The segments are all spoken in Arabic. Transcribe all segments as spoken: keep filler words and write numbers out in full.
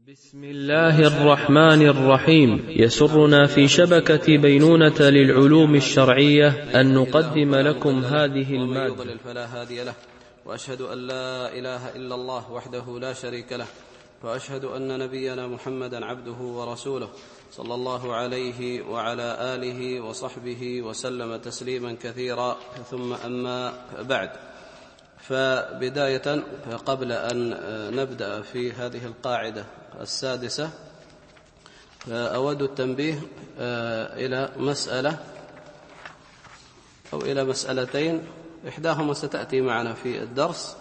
بسم الله الرحمن الرحيم. يسرنا في شبكة بينونة للعلوم الشرعية أن نقدم لكم هذه المادة. ومن يضلل فلا هادي له، وأشهد أن لا إله إلا الله وحده لا شريك له، وأشهد أن نبينا محمدا عبده ورسوله صلى الله عليه وعلى آله وصحبه وسلم تسليما كثيرا، ثم أما بعد. فبداية قبل أن نبدأ في هذه القاعدة السادسة أود التنبيه إلى مسألة أو إلى مسألتين، إحداهما ستأتي معنا في الدرس،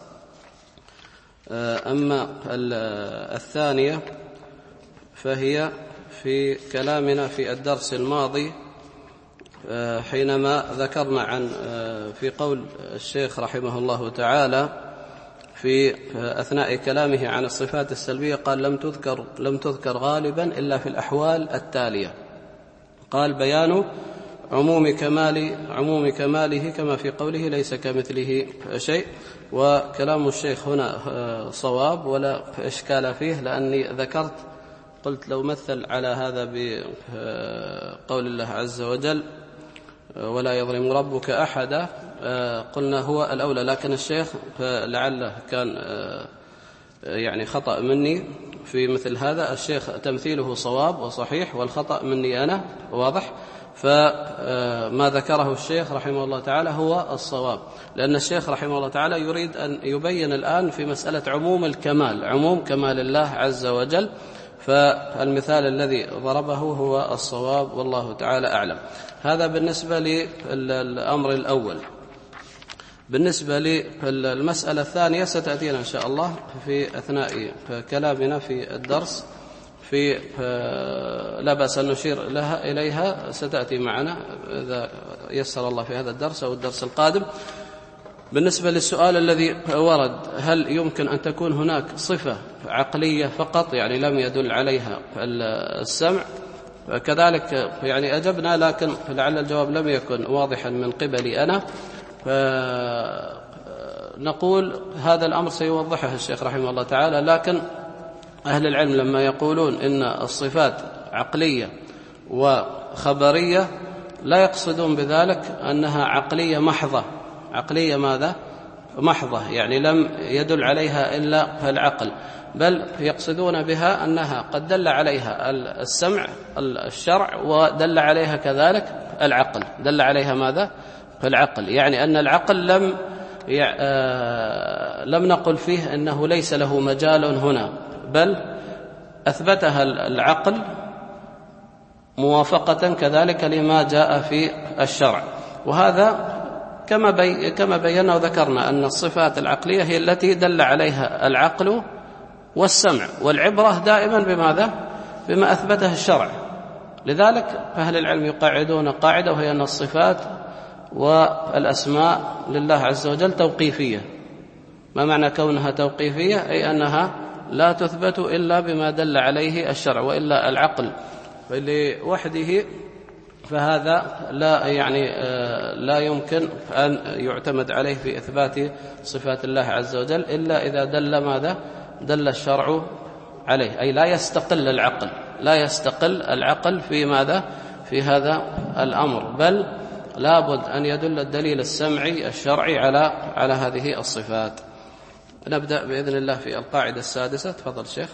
أما الثانية فهي في كلامنا في الدرس الماضي حينما ذكرنا عن في قول الشيخ رحمه الله تعالى في أثناء كلامه عن الصفات السلبية، قال لم تذكر لم تذكر غالبا إلا في الأحوال التالية. قال بيان عموم كمال عموم كماله كما في قوله ليس كمثله شيء. وكلام الشيخ هنا صواب ولا إشكال فيه، لأني ذكرت قلت لو مثل على هذا بقول الله عز وجل ولا يظلم ربك أحدا، قلنا هو الأولى، لكن الشيخ لعله كان يعني خطأ مني في مثل هذا. الشيخ تمثيله صواب وصحيح، والخطأ مني أنا واضح، فما ذكره الشيخ رحمه الله تعالى هو الصواب، لأن الشيخ رحمه الله تعالى يريد أن يبين الآن في مسألة عموم الكمال، عموم كمال الله عز وجل، فالمثال الذي ضربه هو الصواب والله تعالى أعلم. هذا بالنسبة للأمر الأول. بالنسبة للمسألة الثانية ستأتينا إن شاء الله في أثناء كلامنا في الدرس، في لا بأس أن نشير لها إليها، ستأتي معنا إذا يسر الله في هذا الدرس أو الدرس القادم. بالنسبة للسؤال الذي ورد، هل يمكن أن تكون هناك صفة عقلية فقط يعني لم يدل عليها السمع؟ كذلك يعني أجبنا، لكن لعل الجواب لم يكن واضحا من قبلي أنا، فنقول هذا الأمر سيوضحه الشيخ رحمه الله تعالى. لكن أهل العلم لما يقولون إن الصفات عقلية وخبرية لا يقصدون بذلك أنها عقلية محضة، عقلية ماذا؟ محضة، يعني لم يدل عليها إلا العقل، بل يقصدون بها أنها قد دل عليها السمع الشرع، ودل عليها كذلك العقل، دل عليها ماذا؟ العقل، يعني أن العقل لم لم نقل فيه أنه ليس له مجال هنا، بل أثبتها العقل موافقة كذلك لما جاء في الشرع. وهذا كما بي كما بينا وذكرنا أن الصفات العقلية هي التي دل عليها العقل والسمع، والعبرة دائما بماذا؟ بما أثبته الشرع. لذلك أهل العلم يقاعدون قاعدة، وهي أن الصفات والأسماء لله عز وجل توقيفية. ما معنى كونها توقيفية؟ أي أنها لا تثبت إلا بما دل عليه الشرع، وإلا العقل لوحده فهذا لا يعني لا يمكن أن يعتمد عليه في إثبات صفات الله عز وجل إلا إذا دل ماذا؟ دل الشرع عليه، أي لا يستقل العقل لا يستقل العقل في ماذا؟ في هذا الأمر، بل لابد أن يدل الدليل السمعي الشرعي على على هذه الصفات. نبدأ بإذن الله في القاعدة السادسة. تفضل شيخ.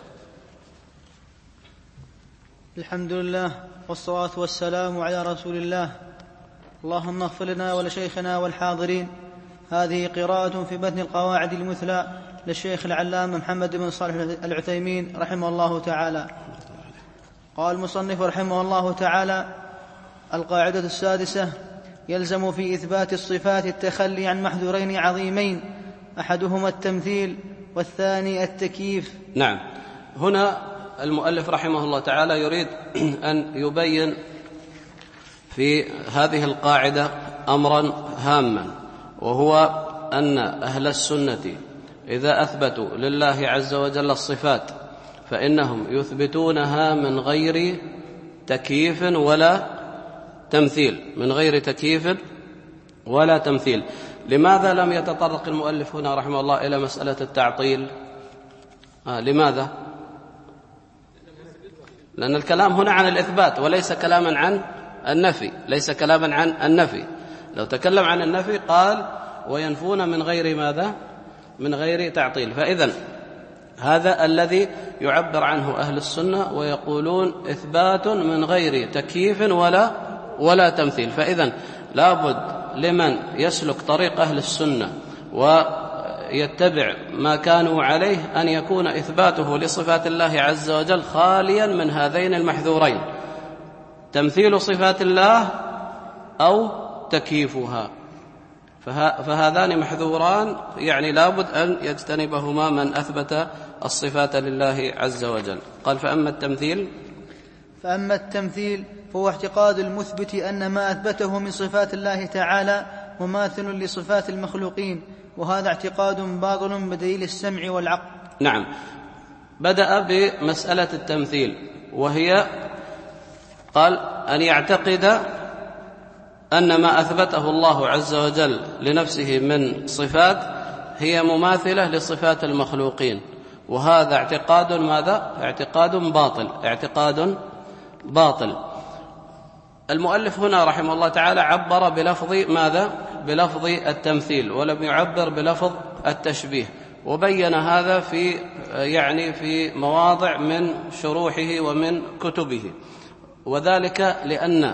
الحمد لله والصلاة والسلام على رسول الله. اللهم اغفر لنا ولشيخنا والحاضرين. هذه قراءة في متن القواعد المثلى للشيخ العلامة محمد بن صالح العثيمين رحمه الله تعالى. قال المصنف رحمه الله تعالى: القاعدة السادسة: يلزم في إثبات الصفات التخلي عن محذورين عظيمين، أحدهما التمثيل والثاني التكييف. نعم، هنا المؤلف رحمه الله تعالى يريد أن يبين في هذه القاعدة أمرا هاما، وهو أن أهل السنة إذا أثبتوا لله عز وجل الصفات فإنهم يثبتونها من غير تكييف ولا تمثيل، من غير تكييف ولا تمثيل. لماذا لم يتطرق المؤلف هنا رحمه الله إلى مسألة التعطيل؟ آه لماذا؟ لأن الكلام هنا عن الإثبات وليس كلاما عن النفي، ليس كلاما عن النفي. لو تكلم عن النفي قال وينفون من غير ماذا؟ من غير تعطيل. فإذن هذا الذي يعبر عنه أهل السنة ويقولون إثبات من غير تكييف ولا ولا تمثيل. فإذن لابد لمن يسلك طريق أهل السنة ويتبع ما كانوا عليه أن يكون إثباته لصفات الله عز وجل خاليا من هذين المحذورين: تمثيل صفات الله أو تكييفها. فهذان محذوران، يعني لابد أن يجتنبهما من أثبت الصفات لله عز وجل. قال: فأما التمثيل فأما التمثيل فهو اعتقاد المثبت أن ما أثبته من صفات الله تعالى مماثل لصفات المخلوقين، وهذا اعتقاد باطل بدليل السمع والعقل. نعم، بدأ بمسألة التمثيل، وهي قال أن يعتقد أن ما أثبته الله عز وجل لنفسه من صفات هي مماثلة لصفات المخلوقين، وهذا اعتقاد ماذا؟ اعتقاد باطل، اعتقاد باطل. المؤلف هنا رحمه الله تعالى عبر بلفظ ماذا؟ بلفظ التمثيل، ولم يعبر بلفظ التشبيه، وبين هذا في يعني في مواضع من شروحه ومن كتبه. وذلك لأن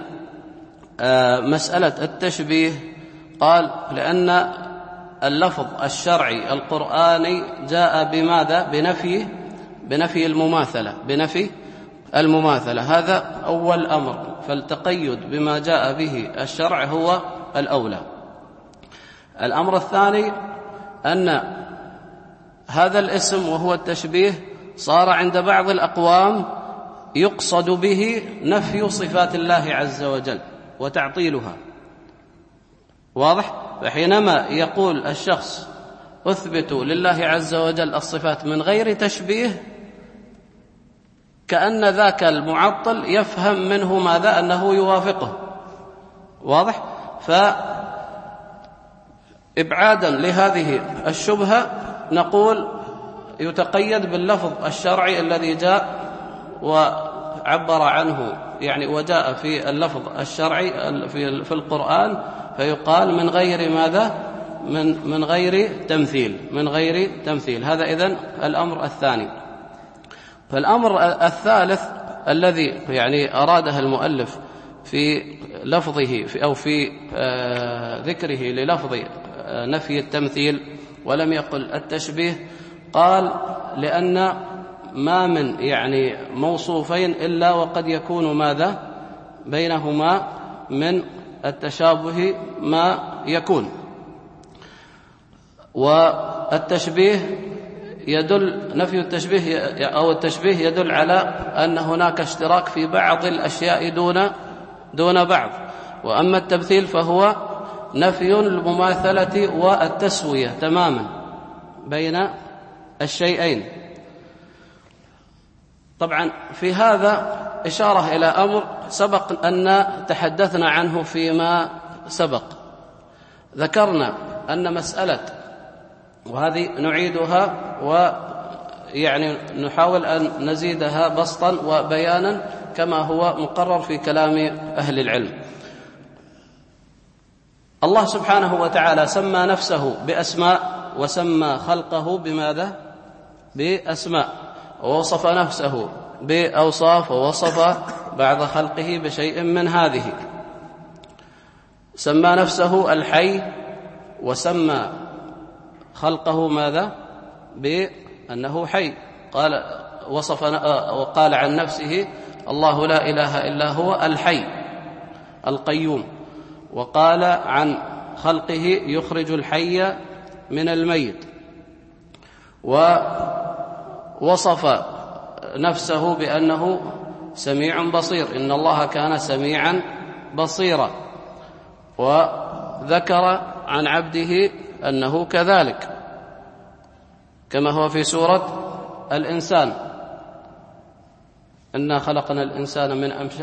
مسألة التشبيه قال لأن اللفظ الشرعي القرآني جاء بماذا؟ بنفي بنفي المماثلة، بنفي المماثلة. هذا أول أمر، فالتقيد بما جاء به الشرع هو الأولى. الأمر الثاني أن هذا الاسم وهو التشبيه صار عند بعض الأقوام يقصد به نفي صفات الله عز وجل وتعطيلها. واضح؟ فحينما يقول الشخص أثبت لله عز وجل الصفات من غير تشبيه، كأن ذاك المعطل يفهم منه ماذا؟ أنه يوافقه. واضح؟ فإبعادا لهذه الشبهة نقول يتقيد باللفظ الشرعي الذي جاء وعبر عنه، يعني وجاء في اللفظ الشرعي في القرآن، فيقال من غير ماذا؟ من من غير تمثيل، من غير تمثيل. هذا إذن الأمر الثاني. فالأمر الثالث الذي يعني أراده المؤلف في لفظه في أو في ذكره للفظ نفي التمثيل ولم يقل التشبيه، قال لأن ما من يعني موصوفين إلا وقد يكون ماذا؟ بينهما من التشابه ما يكون. والتشبيه يدل نفي التشبيه أو التشبيه يدل على أن هناك اشتراك في بعض الأشياء دون دون بعض. وأما التمثيل فهو نفي المماثلة والتسوية تماما بين الشيئين. طبعا في هذا إشارة إلى أمر سبق أن تحدثنا عنه فيما سبق. ذكرنا أن مسألة، وهذه نعيدها ويعني نحاول أن نزيدها بسطا وبيانا كما هو مقرر في كلام أهل العلم. الله سبحانه وتعالى سمى نفسه بأسماء وسمى خلقه بماذا؟ بأسماء، ووصف نفسه بأوصاف، ووصف بعض خلقه بشيء من هذه. سمى نفسه الحي وسمى خلقه ماذا؟ بأنه حي. قال وصف وقال عن نفسه الله لا إله إلا هو الحي القيوم. وقال عن خلقه يخرج الحي من الميت. ووصف نفسه بأنه سميع بصير، إن الله كان سميعا بصيرا. وذكر عن عبده أنه كذلك كما هو في سورة الإنسان: إنا خلقنا الإنسان من أمش...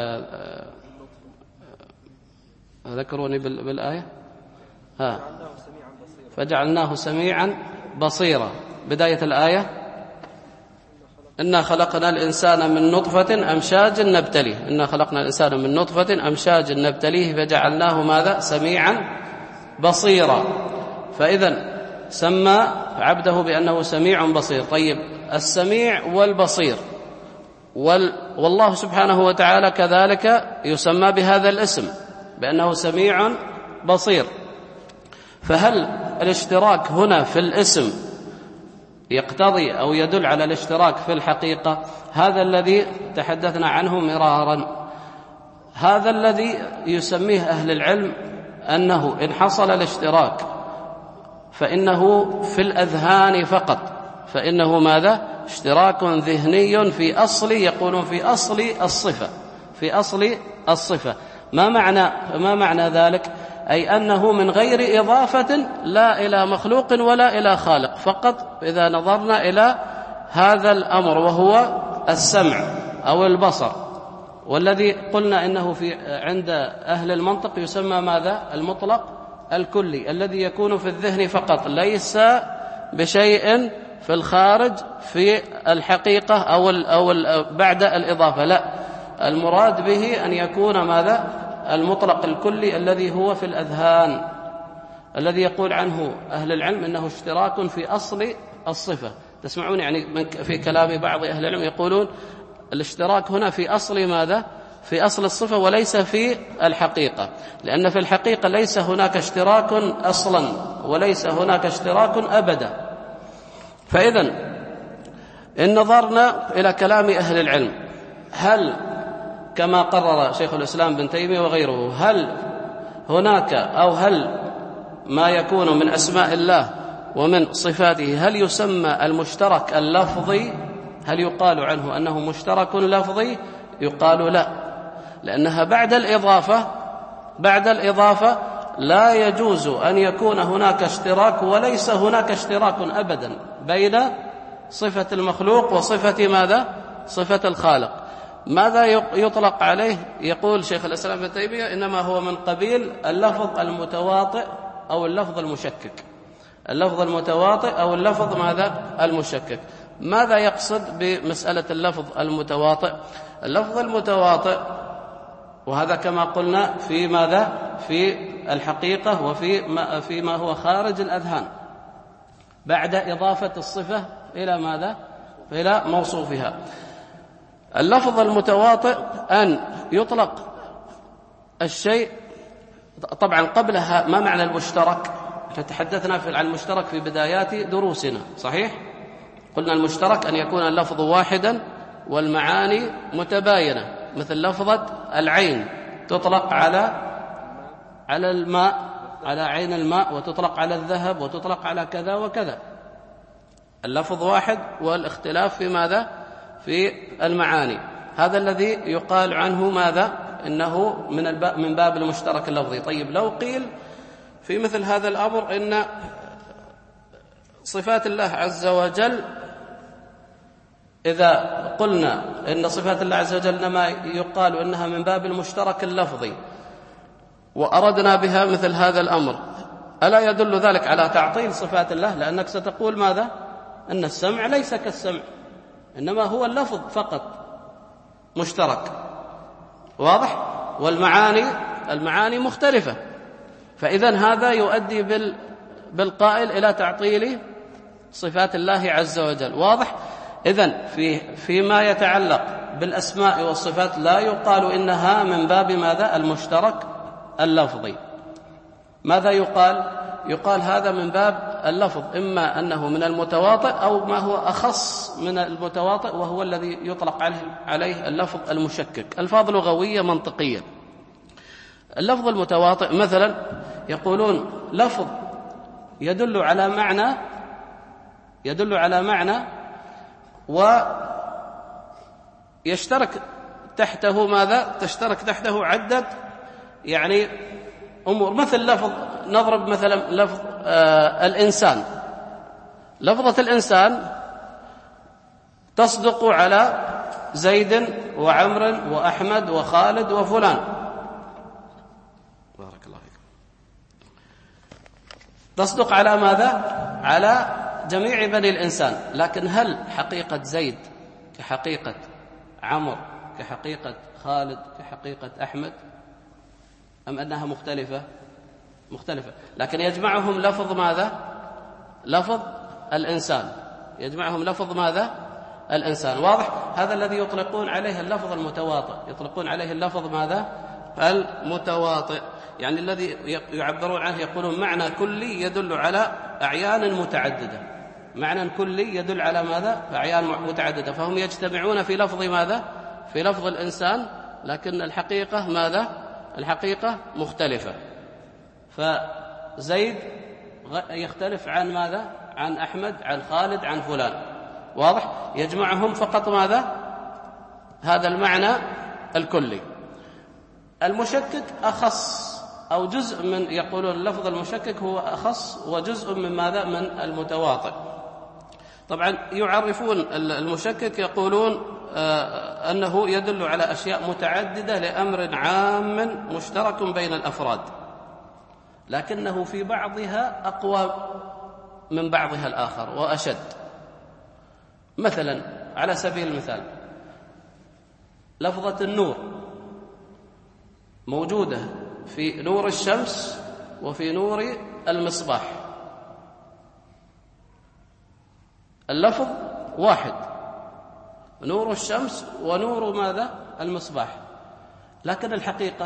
ذكروني بالآية ها فجعلناه سميعا بصيرا. بداية الآية إنا خلقنا الإنسان من نطفة أمشاج نبتليه إنا خلقنا الإنسان من نطفة أمشاج نبتليه فجعلناه ماذا؟ سميعا بصيرا. فإذا سمى عبده بأنه سميع بصير. طيب، السميع والبصير وال... والله سبحانه وتعالى كذلك يسمى بهذا الاسم بأنه سميع بصير. فهل الاشتراك هنا في الاسم يقتضي أو يدل على الاشتراك في الحقيقة؟ هذا الذي تحدثنا عنه مرارا، هذا الذي يسميه أهل العلم أنه إن حصل الاشتراك فإنه في الأذهان فقط، فإنه ماذا؟ اشتراك ذهني في أصل، يقولون في أصل الصفة، في أصل الصفة. ما معنى ما معنى ذلك؟ أي أنه من غير إضافة لا إلى مخلوق ولا إلى خالق، فقط إذا نظرنا إلى هذا الأمر وهو السمع أو البصر، والذي قلنا إنه في عند أهل المنطق يسمى ماذا؟ المطلق الكلي، الذي يكون في الذهن فقط، ليس بشيء في الخارج في الحقيقة أو ال أو ال بعد الإضافة، لا، المراد به أن يكون ماذا؟ المطلق الكلي الذي هو في الأذهان، الذي يقول عنه أهل العلم إنه اشتراك في أصل الصفة. تسمعون يعني في كلام بعض أهل العلم يقولون الاشتراك هنا في أصل ماذا؟ في أصل الصفة وليس في الحقيقة، لأن في الحقيقة ليس هناك اشتراك أصلا وليس هناك اشتراك أبدا. فإذا إن نظرنا إلى كلام أهل العلم، هل كما قرر شيخ الإسلام بن تيمية وغيره، هل هناك أو هل ما يكون من أسماء الله ومن صفاته هل يسمى المشترك اللفظي؟ هل يقال عنه أنه مشترك لفظي؟ يقال لا، لأنها بعد الإضافة بعد الإضافة لا يجوز أن يكون هناك اشتراك، وليس هناك اشتراك أبدا بين صفة المخلوق وصفة ماذا؟ صفة الخالق. ماذا يطلق عليه؟ يقول شيخ الإسلام ابن تيمية إنما هو من قبيل اللفظ المتواطئ أو اللفظ المشكك، اللفظ المتواطئ أو اللفظ ماذا؟ المشكك. ماذا يقصد بمسألة اللفظ المتواطئ؟ اللفظ المتواطئ، وهذا كما قلنا في ماذا؟ في الحقيقة وفي ما, في ما هو خارج الأذهان، بعد إضافة الصفة إلى ماذا؟ إلى موصوفها. اللفظ المتواطئ أن يطلق الشيء، طبعا قبلها ما معنى المشترك؟ تحدثنا عن المشترك في بدايات دروسنا، صحيح؟ قلنا المشترك أن يكون اللفظ واحدا والمعاني متباينة، مثل لفظة العين تطلق على على الماء، على عين الماء، وتطلق على الذهب، وتطلق على كذا وكذا. اللفظ واحد والاختلاف في ماذا؟ في المعاني. هذا الذي يقال عنه ماذا؟ إنه من الباب من باب المشترك اللفظي. طيب، لو قيل في مثل هذا الأمر إن صفات الله عز وجل، إذا قلنا إن صفات الله عز وجل إنما يقال إنها من باب المشترك اللفظي وأردنا بها مثل هذا الأمر، ألا يدل ذلك على تعطيل صفات الله؟ لأنك ستقول ماذا؟ أن السمع ليس كالسمع، إنما هو اللفظ فقط مشترك، واضح؟ والمعاني المعاني مختلفة. فإذن هذا يؤدي بال بالقائل إلى تعطيل صفات الله عز وجل، واضح؟ إذن في فيما يتعلق بالأسماء والصفات لا يقال إنها من باب ماذا؟ المشترك اللفظي. ماذا يقال؟ يقال هذا من باب اللفظ، إما أنه من المتواطئ أو ما هو أخص من المتواطئ، وهو الذي يطلق عليه عليه اللفظ المشكك. ألفاظ لغوية منطقية. اللفظ المتواطئ مثلا يقولون لفظ يدل على معنى يدل على معنى ويشترك تحته ماذا؟ تشترك تحته عدة يعني أمور، مثل لفظ، نضرب مثلا لفظ آه الإنسان. لفظة الإنسان تصدق على زيد وعمر وأحمد وخالد وفلان، بارك الله فيكم. تصدق على ماذا؟ على جميع بني الإنسان. لكن هل حقيقة زيد كحقيقة عمرو كحقيقة خالد كحقيقة أحمد، أم أنها مختلفة؟ مختلفة، لكن يجمعهم لفظ ماذا؟ لفظ الإنسان، يجمعهم لفظ ماذا؟ الإنسان. واضح؟ هذا الذي يطلقون عليه اللفظ المتواطئ، يطلقون عليه اللفظ ماذا؟ المتواطئ، يعني الذي يعبرون عنه يقولون معنى كلي يدل على أعيان متعددة، معنى كلي يدل على ماذا؟ أعيان متعددة، فهم يجتمعون في لفظ ماذا؟ في لفظ الإنسان، لكن الحقيقة ماذا؟ الحقيقة مختلفة. فزيد يختلف عن ماذا؟ عن أحمد، عن خالد، عن فلان. واضح؟ يجمعهم فقط ماذا؟ هذا المعنى الكلي. المشكك أخص، أو جزء من، يقولون اللفظ المشكك هو أخص وجزء من ماذا؟ من المتواطئ. طبعا يعرفون المشكك يقولون آه أنه يدل على أشياء متعددة لأمر عام مشترك بين الأفراد، لكنه في بعضها أقوى من بعضها الآخر وأشد. مثلا على سبيل المثال لفظة النور موجودة في نور الشمس وفي نور المصباح، اللفظ واحد، نور الشمس ونور ماذا؟ المصباح، لكن الحقيقة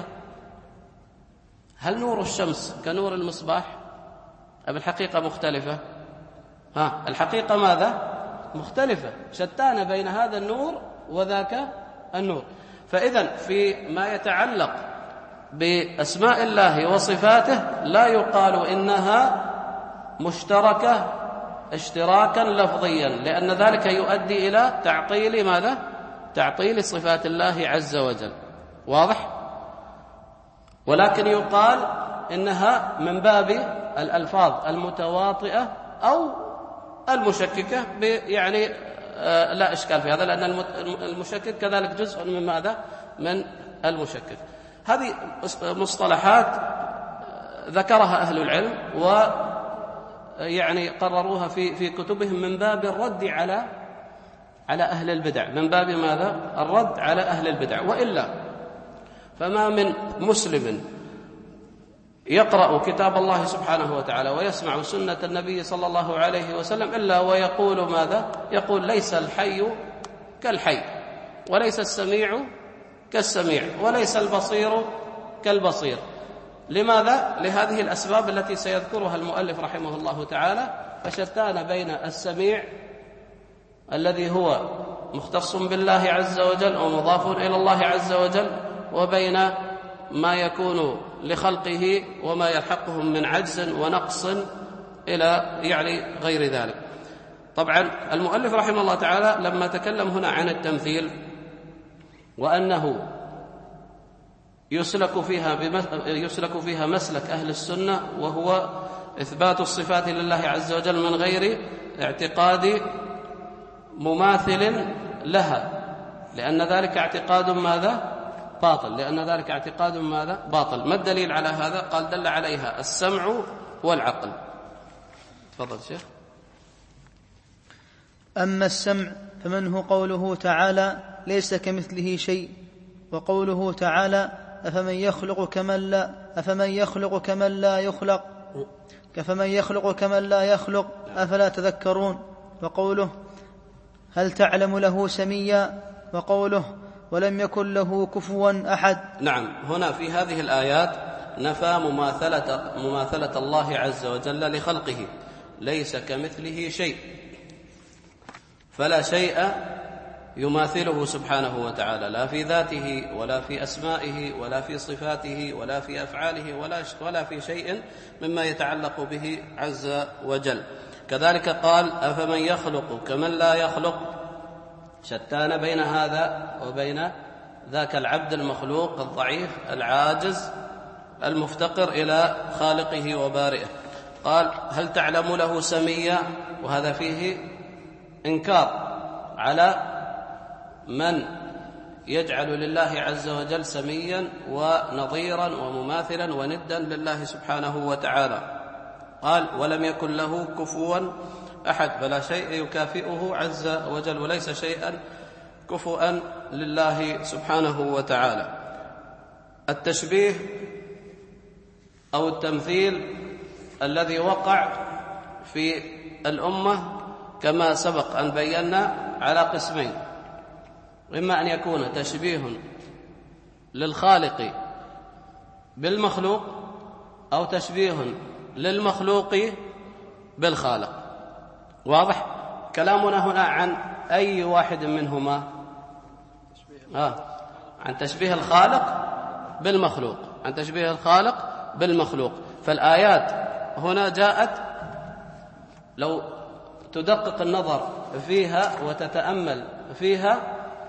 هل نور الشمس كنور المصباح أم الحقيقة مختلفة؟ ها، الحقيقة ماذا؟ مختلفة، شتان بين هذا النور وذاك النور. فإذا في ما يتعلق بأسماء الله وصفاته لا يقال إنها مشتركة اشتراكا لفظيا، لأن ذلك يؤدي إلى تعطيل ماذا؟ تعطيل صفات الله عز وجل. واضح؟ ولكن يقال إنها من باب الألفاظ المتواطئة أو المشككة، يعني آه لا إشكال في هذا، لأن المشكك كذلك جزء من ماذا؟ من المشكك. هذه مصطلحات ذكرها أهل العلم ويعني قرروها في في كتبهم من باب الرد على على أهل البدع، من باب ماذا؟ الرد على أهل البدع. وإلا فما من مسلم يقرأ كتاب الله سبحانه وتعالى ويسمع سنة النبي صلى الله عليه وسلم إلا ويقول ماذا؟ يقول ليس الحي كالحي، وليس السميع كالسميع، وليس البصير كالبصير. لماذا؟ لهذه الأسباب التي سيذكرها المؤلف رحمه الله تعالى. فشتان بين السميع الذي هو مختص بالله عز وجل ومضاف إلى الله عز وجل، وبين ما يكون لخلقه وما يلحقهم من عجز ونقص إلى يعني غير ذلك. طبعا المؤلف رحمه الله تعالى لما تكلم هنا عن التمثيل وأنه يسلك فيها يسلك فيها مسلك أهل السنة، وهو إثبات الصفات لله عز وجل من غير اعتقاد مماثل لها، لأن ذلك اعتقاد ماذا؟ باطل، لأن ذلك اعتقاد ماذا؟ باطل. ما الدليل على هذا؟ قال دل عليها السمع والعقل. تفضل شيخ. أما السمع فمنه قوله تعالى ليس كمثله شيء، وقوله تعالى أفمن يخلق كمن لا أفمن يخلق كمن لا يخلق كفمن يخلق كمن لا يخلق أفلا تذكرون، وقوله هل تعلم له سميا، وقوله ولم يكن له كفوا أحد. نعم، هنا في هذه الآيات نفى مماثلة, مماثلة الله عز وجل لخلقه، ليس كمثله شيء، فلا شيء يماثله سبحانه وتعالى، لا في ذاته ولا في أسمائه ولا في صفاته ولا في أفعاله ولا, ولا في شيء مما يتعلق به عز وجل. كذلك قال أفمن يخلق كمن لا يخلق، شتان بين هذا وبين ذاك العبد المخلوق الضعيف العاجز المفتقر إلى خالقه وبارئه. قال هل تعلم له سميا، وهذا فيه إنكار على من يجعل لله عز وجل سميا ونظيرا ومماثلا وندا لله سبحانه وتعالى. قال ولم يكن له كفوا أحد، فلا شيء يكافئه عز وجل وليس شيئا كفؤا لله سبحانه وتعالى. التشبيه أو التمثيل الذي وقع في الأمة كما سبق أن بينا على قسمين: إما أن يكون تشبيه للخالق بالمخلوق، أو تشبيه للمخلوق بالخالق. واضح؟ كلامنا هنا عن أي واحد منهما؟ آه. عن تشبيه الخالق بالمخلوق، عن تشبيه الخالق بالمخلوق. فالآيات هنا جاءت، لو تدقق النظر فيها وتتأمل فيها،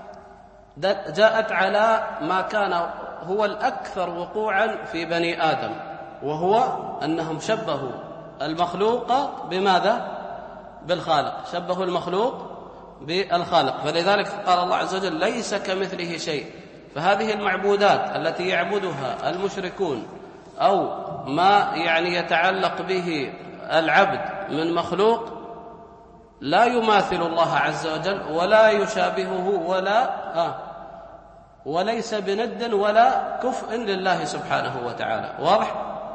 جاءت على ما كان هو الأكثر وقوعا في بني آدم، وهو أنهم شبهوا المخلوق بماذا؟ بالخالق، شبهوا المخلوق بالخالق. فلذلك قال الله عز وجل: ليس كمثله شيء. فهذه المعبودات التي يعبدها المشركون أو ما يعني يتعلق به العبد من مخلوق لا يماثل الله عز وجل ولا يشابهه ولا آه وليس بند ولا كفء لله سبحانه وتعالى. واضح؟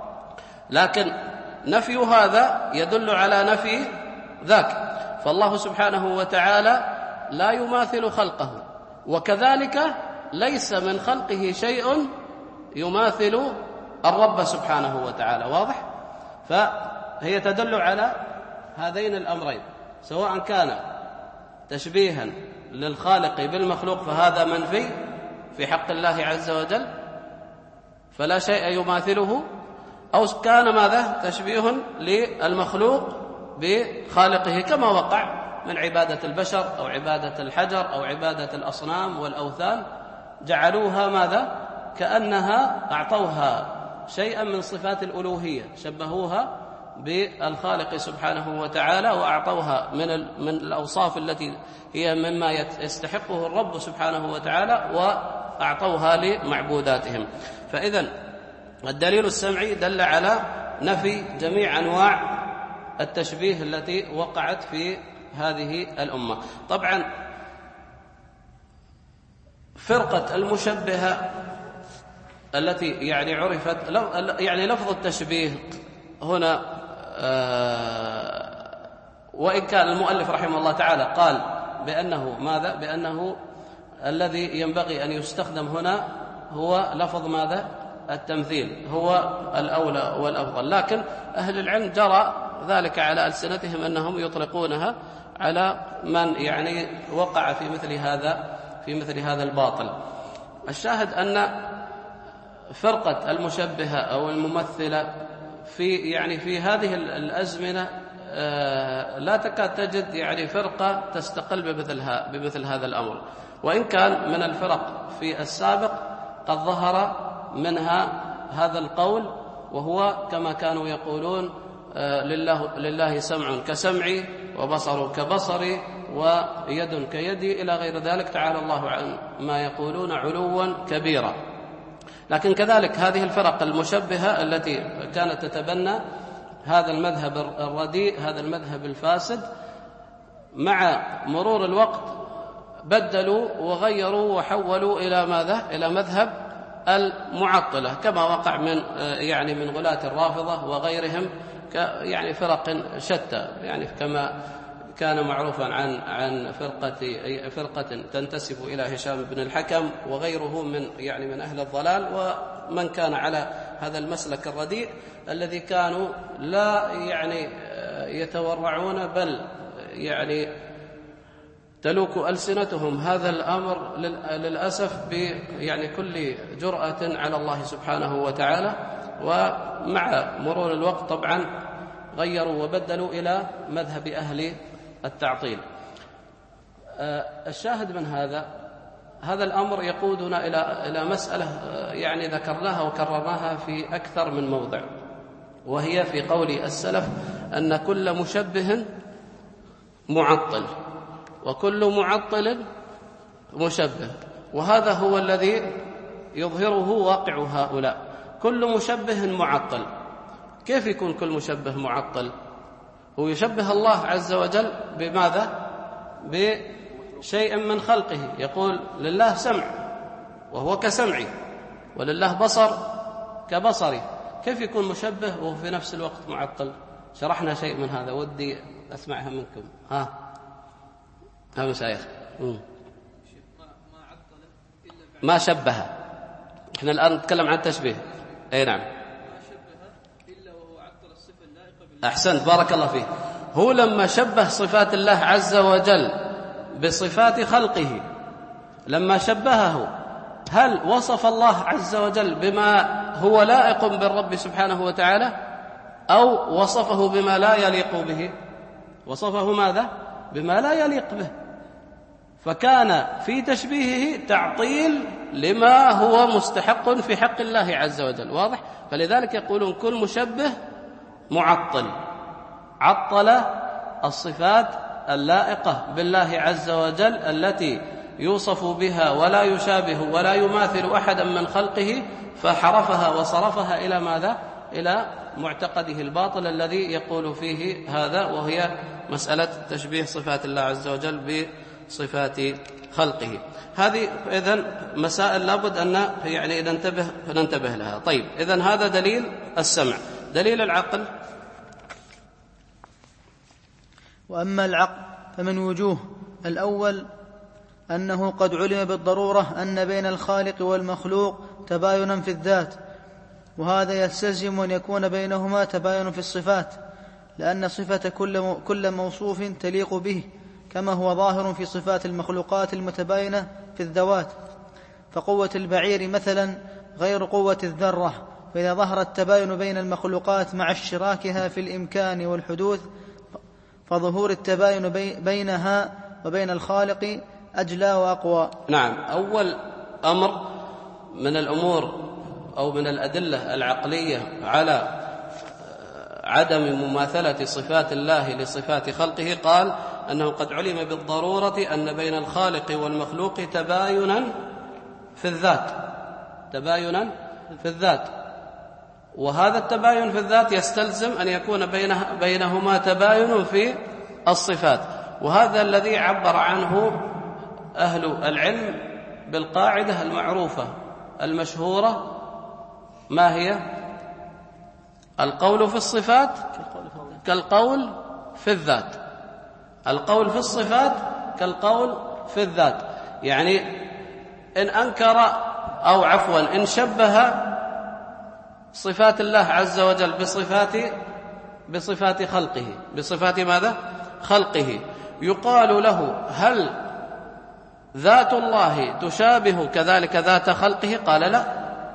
لكن نفي هذا يدل على نفي ذاك. فالله سبحانه وتعالى لا يماثل خلقه، وكذلك ليس من خلقه شيء يماثل الرب سبحانه وتعالى. واضح؟ فهي تدل على هذين الأمرين، سواء كان تشبيها للخالق بالمخلوق فهذا منفي في حق الله عز وجل فلا شيء يماثله، أو كان ماذا؟ تشبيه للمخلوق بخالقه، كما وقع من عبادة البشر أو عبادة الحجر أو عبادة الأصنام والأوثان، جعلوها ماذا؟ كأنها أعطوها شيئا من صفات الألوهية، شبهوها بالخالق سبحانه وتعالى وأعطوها من من الأوصاف التي هي مما يستحقه الرب سبحانه وتعالى وأعطوها لمعبوداتهم. فإذن الدليل السمعي دل على نفي جميع أنواع التشبيه التي وقعت في هذه الأمة. طبعا فرقة المشبهة التي يعني عرفت، يعني لفظ التشبيه هنا آه وإن كان المؤلف رحمه الله تعالى قال بأنه ماذا؟ بأنه الذي ينبغي أن يستخدم هنا هو لفظ ماذا؟ التمثيل، هو الأولى والأفضل. لكن أهل العلم جرى ذلك على ألسنتهم أنهم يطلقونها على من يعني وقع في مثل هذا في مثل هذا الباطل. الشاهد أن فرقة المشبهة أو الممثلة في يعني في هذه الأزمنة لا تكاد تجد يعني فرقة تستقل بمثل بمثل هذا الأمر، وإن كان من الفرق في السابق قد ظهر منها هذا القول، وهو كما كانوا يقولون لله لله سمع كسمعي وبصر كبصري ويد كيدي إلى غير ذلك، تعالى الله عن ما يقولون علوا كبيرا. لكن كذلك هذه الفرق المشبهة التي كانت تتبنى هذا المذهب الرديء، هذا المذهب الفاسد، مع مرور الوقت بدلوا وغيروا وحولوا إلى ماذا؟ إلى مذهب المعطلة، كما وقع من يعني من غلاة الرافضة وغيرهم، يعني فرق شتى، يعني كما كان معروفا عن عن فرقة فرقة تنتسب إلى هشام بن الحكم وغيره من يعني من أهل الضلال، ومن كان على هذا المسلك الرديء الذي كانوا لا يعني يتورعون، بل يعني تلوك ألسنتهم هذا الأمر للأسف ب يعني كل جرأة على الله سبحانه وتعالى. ومع مرور الوقت طبعا غيروا وبدلوا إلى مذهب أهل التعطيل. الشاهد من هذا هذا الأمر يقودنا إلى إلى مسألة يعني ذكرناها وكررناها في أكثر من موضع، وهي في قول السلف أن كل مشبه معطل وكل معطل مشبه، وهذا هو الذي يظهره واقع هؤلاء. كل مشبه معطل. كيف يكون كل مشبه معطل؟ هو يشبه الله عز وجل بماذا؟ شيء من خلقه، يقول لله سمع وهو كسمعي، ولله بصر كبصري، كيف يكون مشبه وهو في نفس الوقت معطل؟ شرحنا شيء من هذا، ودي أسمعها منكم. ها ها مشايخ، ما شبه. احنا الآن نتكلم عن التشبيه. اي نعم، أحسنت، بارك الله فيه. هو لما شبه صفات الله عز وجل بصفات خلقه، لما شبهه، هل وصف الله عز وجل بما هو لائق بالرب سبحانه وتعالى، أو وصفه بما لا يليق به؟ وصفه ماذا؟ بما لا يليق به، فكان في تشبيهه تعطيل لما هو مستحق في حق الله عز وجل. واضح؟ فلذلك يقولون كل مشبه معطل، عطل الصفات اللائقة بالله عز وجل التي يوصف بها ولا يشابه ولا يماثل أحدا من خلقه، فحرفها وصرفها إلى ماذا؟ إلى معتقده الباطل الذي يقول فيه هذا، وهي مسألة تشبيه صفات الله عز وجل بصفات خلقه. هذه إذن مسائل لابد أن يعني ننتبه ننتبه لها. طيب، إذن هذا دليل السمع. دليل العقل، وأما العقل فمن وجوه: الأول أنه قد علم بالضرورة أن بين الخالق والمخلوق تباينا في الذات، وهذا يستلزم أن يكون بينهما تباين في الصفات، لأن صفة كل كل موصوف تليق به، كما هو ظاهر في صفات المخلوقات المتباينة في الذوات. فقوة البعير مثلا غير قوة الذرة، فإذا ظهر التباين بين المخلوقات مع اشتراكها في الإمكان والحدوث، فظهور التباين بينها وبين الخالق أجلى وأقوى. نعم، أول أمر من الأمور أو من الأدلة العقلية على عدم مماثلة صفات الله لصفات خلقه، قال أنه قد علم بالضرورة أن بين الخالق والمخلوق تباينا في الذات، تباينا في الذات، وهذا التباين في الذات يستلزم أن يكون بينه بينهما تباين في الصفات. وهذا الذي عبر عنه أهل العلم بالقاعدة المعروفة المشهورة، ما هي؟ القول في الصفات كالقول في الذات، القول في الصفات كالقول في الذات. يعني إن أنكر أو عفوا إن شبه صفات الله عز وجل بصفات بصفات خلقه، بصفات ماذا؟ خلقه، يقال له: هل ذات الله تشابه كذلك ذات خلقه؟ قال لا.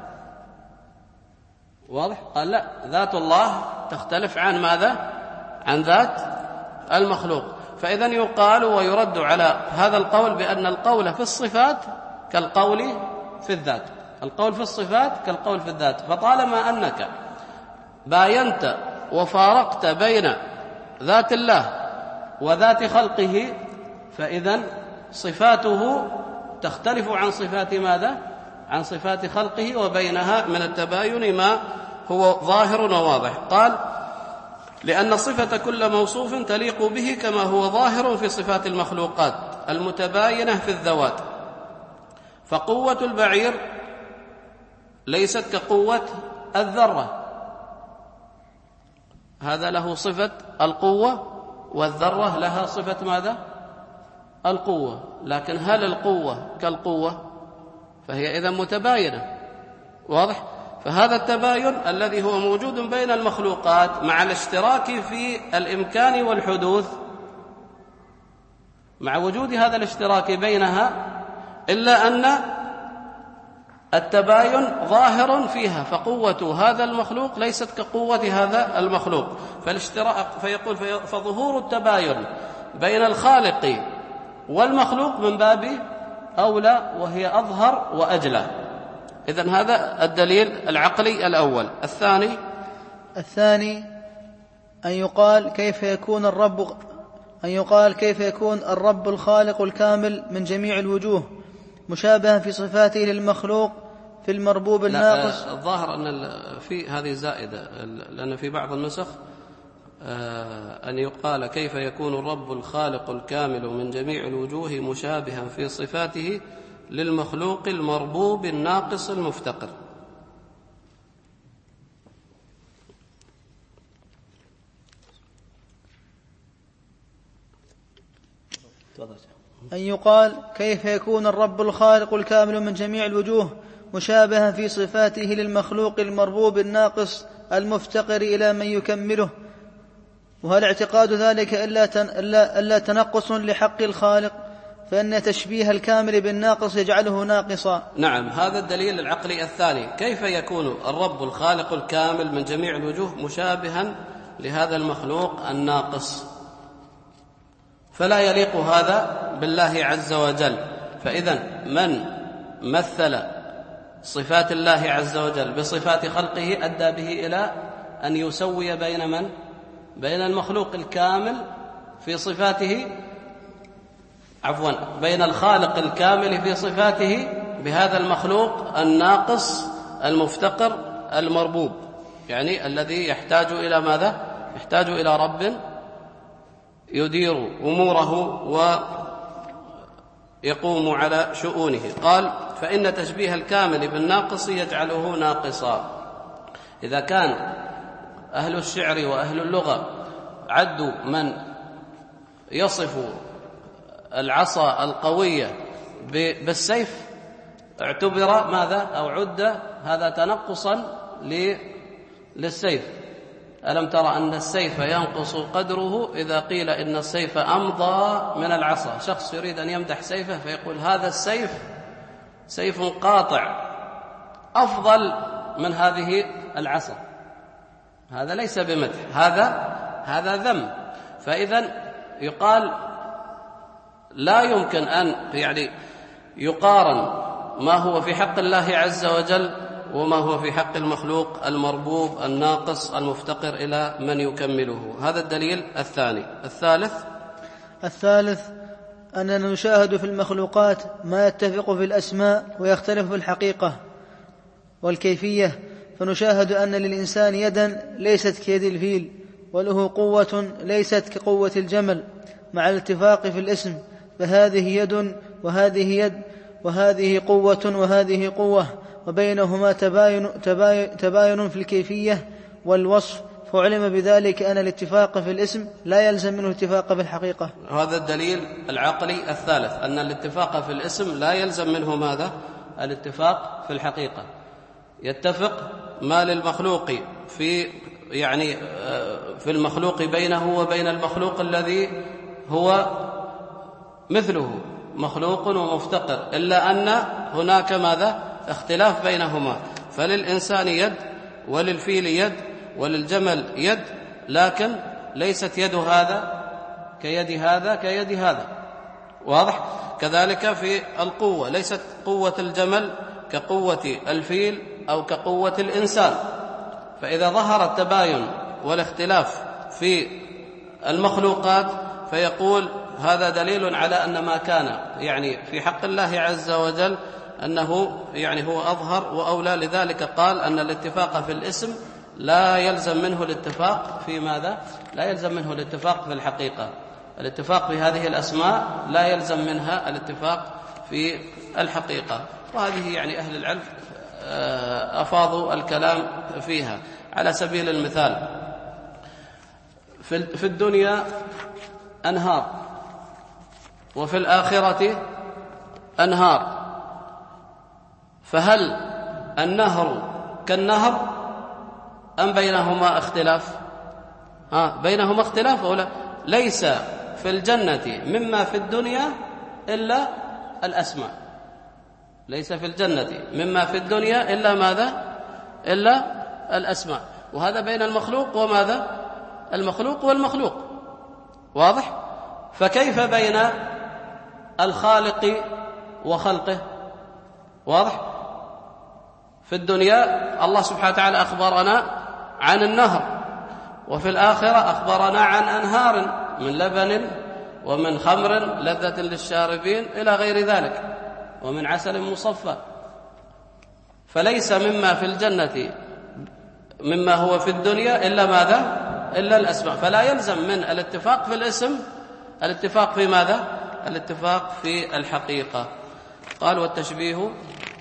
واضح؟ قال لا، ذات الله تختلف عن ماذا؟ عن ذات المخلوق. فإذا يقال ويرد على هذا القول بأن القول في الصفات كالقول في الذات، القول في الصفات كالقول في الذات. فطالما أنك باينت وفارقت بين ذات الله وذات خلقه، فإذا صفاته تختلف عن صفات ماذا؟ عن صفات خلقه، وبينها من التباين ما هو ظاهر وواضح. قال: لأن صفة كل موصوف تليق به كما هو ظاهر في صفات المخلوقات المتباينة في الذوات. فقوة البعير ليست كقوة الذرة، هذا له صفة القوة، والذرة لها صفة ماذا؟ القوة. لكن هل القوة كالقوة؟ فهي إذن متباينة. واضح؟ فهذا التباين الذي هو موجود بين المخلوقات مع الاشتراك في الإمكان والحدوث، مع وجود هذا الاشتراك بينها، إلا أن التباين ظاهر فيها، فقوة هذا المخلوق ليست كقوة هذا المخلوق. فالاشتراك فيقول فظهور التباين بين الخالق والمخلوق من باب أولى، وهي أظهر وأجلى. إذن هذا الدليل العقلي الأول. الثاني الثاني أن يقال كيف يكون الرب أن يقال كيف يكون الرب الخالق الكامل من جميع الوجوه مشابها في صفاته للمخلوق في المربوب الناقص. الظاهر أن في هذه زائدة، لأن في بعض النسخ أن يقال كيف يكون الرب الخالق الكامل من جميع الوجوه مشابها في صفاته للمخلوق المربوب الناقص المفتقر؟ أن يقال كيف يكون الرب الخالق الكامل من جميع الوجوه مشابها في صفاته للمخلوق المربوب الناقص المفتقر إلى من يكمله، وهل اعتقاد ذلك إلا, تن إلا, إلا تنقص لحق الخالق، فإن تشبيه الكامل بالناقص يجعله ناقصا؟ نعم، هذا الدليل العقلي الثاني. كيف يكون الرب الخالق الكامل من جميع الوجوه مشابها لهذا المخلوق الناقص؟ فلا يليق هذا بالله عز وجل. فإذا من مثل صفات الله عز وجل بصفات خلقه أدى به إلى أن يسوي بين من؟ بين المخلوق الكامل في صفاته، عفوا بين الخالق الكامل في صفاته بهذا المخلوق الناقص المفتقر المربوب، يعني الذي يحتاج إلى ماذا؟ يحتاج إلى رب يدير أموره ويقوم على شؤونه. قال فإن تشبيه الكامل بالناقص يجعله ناقصا. إذا كان أهل الشعر وأهل اللغة عدوا من يصف العصا القوية بالسيف اعتبر ماذا؟ أو عد هذا تنقصا للسيف. ألم ترى أن السيف ينقص قدره إذا قيل إن السيف أمضى من العصا؟ شخص يريد أن يمدح سيفه فيقول هذا السيف سيف قاطع أفضل من هذه العصا. هذا ليس بمدح، هذا هذا ذم. فإذا يقال لا يمكن أن يعني يقارن ما هو في حق الله عز وجل وما هو في حق المخلوق المربوب الناقص المفتقر إلى من يكمله. هذا الدليل الثاني. الثالث الثالث أننا نشاهد في المخلوقات ما يتفق في الأسماء ويختلف في الحقيقة والكيفية، فنشاهد أن للإنسان يدا ليست كيد الفيل، وله قوة ليست كقوة الجمل، مع الاتفاق في الاسم، فهذه يد وهذه يد، وهذه قوة وهذه قوة، وبينهما تباين, تباين, تباين في الكيفية والوصف، فعلم بذلك أن الاتفاق في الاسم لا يلزم منه الاتفاق في الحقيقة. هذا الدليل العقلي الثالث، أن الاتفاق في الاسم لا يلزم منه ماذا؟ الاتفاق في الحقيقة. يتفق ما للمخلوق في يعني في المخلوق بينه وبين المخلوق الذي هو مثله مخلوق ومفتقر، إلا أن هناك ماذا؟ اختلاف بينهما. فللإنسان يد وللفيل يد وللجمل يد، لكن ليست يد هذا كيد هذا كيد هذا. واضح؟ كذلك في القوة، ليست قوة الجمل كقوة الفيل أو كقوة الإنسان. فإذا ظهر التباين والاختلاف في المخلوقات فيقول هذا دليل على أن ما كان يعني في حق الله عز وجل أنه يعني هو أظهر وأولى. لذلك قال أن الاتفاق في الاسم لا يلزم منه الاتفاق في ماذا؟ لا يلزم منه الاتفاق في الحقيقة. الاتفاق في هذه الأسماء لا يلزم منها الاتفاق في الحقيقة. وهذه يعني أهل العلم أفاضوا الكلام فيها. على سبيل المثال في الدنيا أنهار، وفي الآخرة أنهار، فهل النهر كالنهر أم بينهما اختلاف؟ ها بينهما اختلاف ولا؟ ليس في الجنة مما في الدنيا إلا الأسماء. ليس في الجنة مما في الدنيا إلا ماذا؟ إلا الأسماء. وهذا بين المخلوق وماذا؟ المخلوق والمخلوق. واضح؟ فكيف بين الخالق وخلقه؟ واضح؟ في الدنيا الله سبحانه وتعالى أخبرنا عن النهر، وفي الآخرة أخبرنا عن أنهار من لبن ومن خمر لذة للشاربين إلى غير ذلك، ومن عسل مصفى. فليس مما في الجنة مما هو في الدنيا إلا ماذا؟ إلا الأسماء، فلا يلزم من الاتفاق في الاسم الاتفاق في ماذا؟ الاتفاق في الحقيقة. قال والتشبيه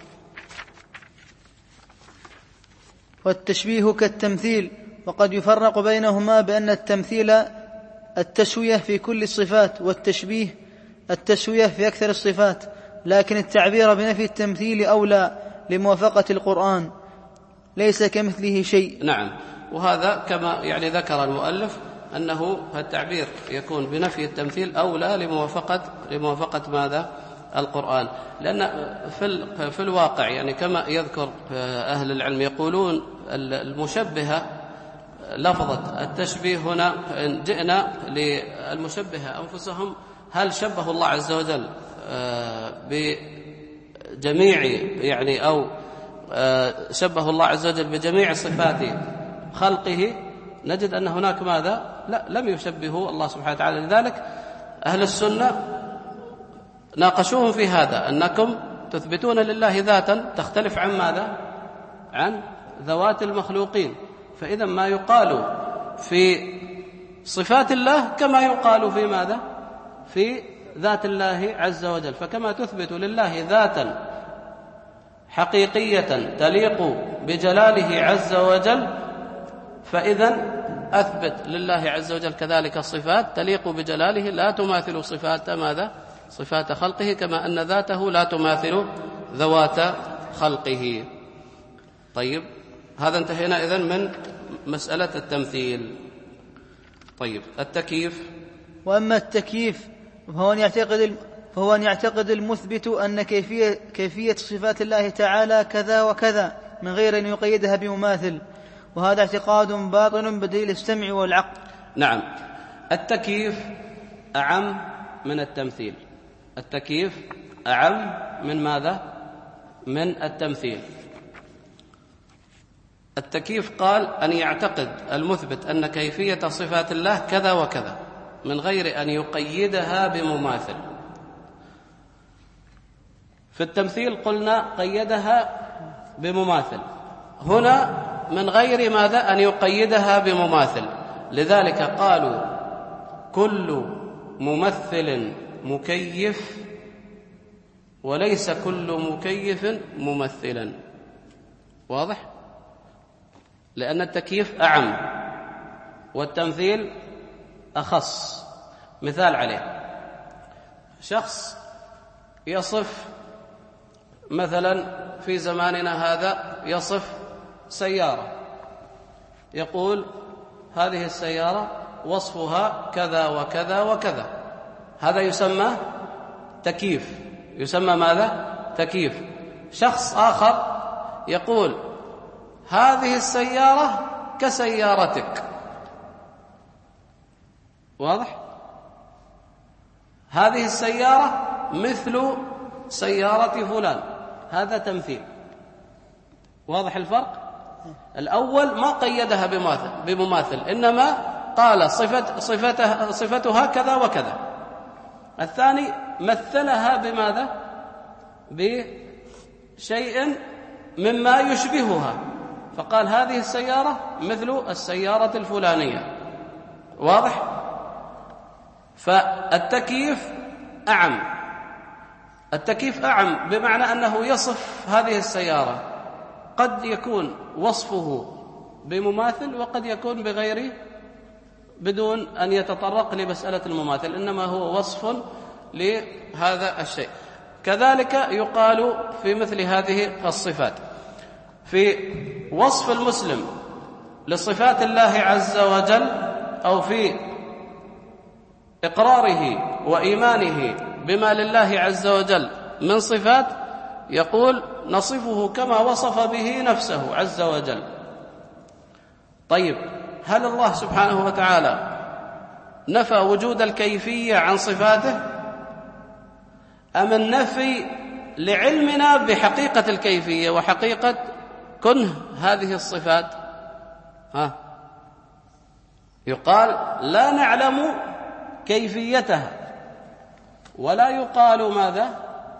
والتشبيه كالتمثيل، وقد يفرق بينهما بأن التمثيل التسوية في كل الصفات، والتشبيه التسوية في أكثر الصفات، لكن التعبير بنفي التمثيل أولى لموافقة القرآن، ليس كمثله شيء. نعم، وهذا كما يعني ذكر المؤلف أنه التعبير يكون بنفي التمثيل أولى لموافقة لموافقة ماذا؟ القرآن، لأن في في الواقع يعني كما يذكر أهل العلم يقولون المشبهة لفظة التشبيه هنا جئنا للمشبهة أنفسهم هل شبه الله عز وجل بجميع يعني أو شبه الله عز وجل بجميع صفات خلقه، نجد أن هناك ماذا؟ لا، لم يشبهوا الله سبحانه وتعالى. لذلك أهل السنة ناقشوهم في هذا، أنكم تثبتون لله ذاتا تختلف عن ماذا؟ عن ذوات المخلوقين، فإذا ما يقال في صفات الله كما يقال في ماذا؟ في ذات الله عز وجل. فكما تثبت لله ذاتا حقيقية تليق بجلاله عز وجل، فإذا أثبت لله عز وجل كذلك الصفات تليق بجلاله لا تماثل صفات ماذا؟ صفات خلقه، كما أن ذاته لا تماثل ذوات خلقه. طيب، هذا انتهينا إذن من مسألة التمثيل. طيب، التكييف. وأما التكييف فهو أن يعتقد فهو أن يعتقد المثبت أن كيفية, كيفية صفات الله تعالى كذا وكذا من غير أن يقيدها بمماثل، وهذا اعتقاد باطل بدليل السمع والعقل. نعم، التكييف أعم من التمثيل. التكييف أعم من ماذا؟ من التمثيل. التكييف قال أن يعتقد المثبت أن كيفية صفات الله كذا وكذا من غير أن يقيدها بمماثل. في التمثيل قلنا قيدها بمماثل، هنا من غير ماذا؟ أن يقيدها بمماثل. لذلك قالوا كل ممثل مكيف وليس كل مكيف ممثلا. واضح؟ لأن التكييف أعم والتمثيل أخص. مثال عليه، شخص يصف مثلا في زماننا هذا يصف سيارة، يقول هذه السيارة وصفها كذا وكذا وكذا، هذا يسمى تكييف. يسمى ماذا؟ تكييف. شخص آخر يقول هذه السيارة كسيارتك. واضح؟ هذه السيارة مثل سيارة فلان، هذا تمثيل. واضح الفرق؟ الأول ما قيدها بمماثل, بمماثل إنما قال صفة صفتها, صفتها كذا وكذا. الثاني مثلها بماذا؟ بشيء مما يشبهها، فقال هذه السيارة مثل السيارة الفلانية. واضح؟ فالتكييف أعم. التكييف أعم بمعنى أنه يصف هذه السيارة، قد يكون وصفه بمماثل وقد يكون بغير، بدون أن يتطرق لمسألة المماثل، إنما هو وصف لهذا الشيء. كذلك يقال في مثل هذه الصفات في وصف المسلم لصفات الله عز وجل، أو في إقراره وإيمانه بما لله عز وجل من صفات، يقول نصفه كما وصف به نفسه عز وجل. طيب، هل الله سبحانه وتعالى نفى وجود الكيفية عن صفاته، أم النفي لعلمنا بحقيقة الكيفية وحقيقة كنه هذه الصفات؟ ها، يقال لا نعلم كيفيتها، ولا يقال ماذا؟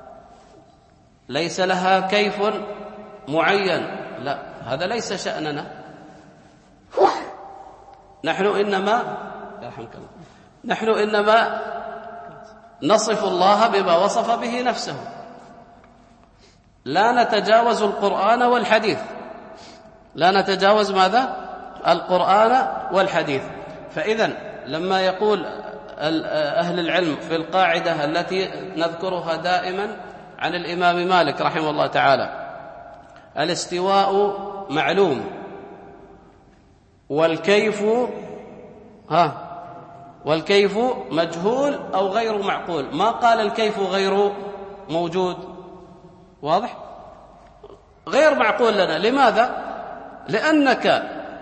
ليس لها كيف معين. لا، هذا ليس شأننا. نحن إنما يرحمك الله نحن إنما نصف الله بما وصف به نفسه، لا نتجاوز القرآن والحديث، لا نتجاوز ماذا؟ القرآن والحديث. فإذن لما يقول أهل العلم في القاعدة التي نذكرها دائما عن الإمام مالك رحمه الله تعالى: الاستواء معلوم والكيف ها والكيف مجهول أو غير معقول. ما قال الكيف غير موجود، واضح؟ غير معقول لنا. لماذا؟ لأنك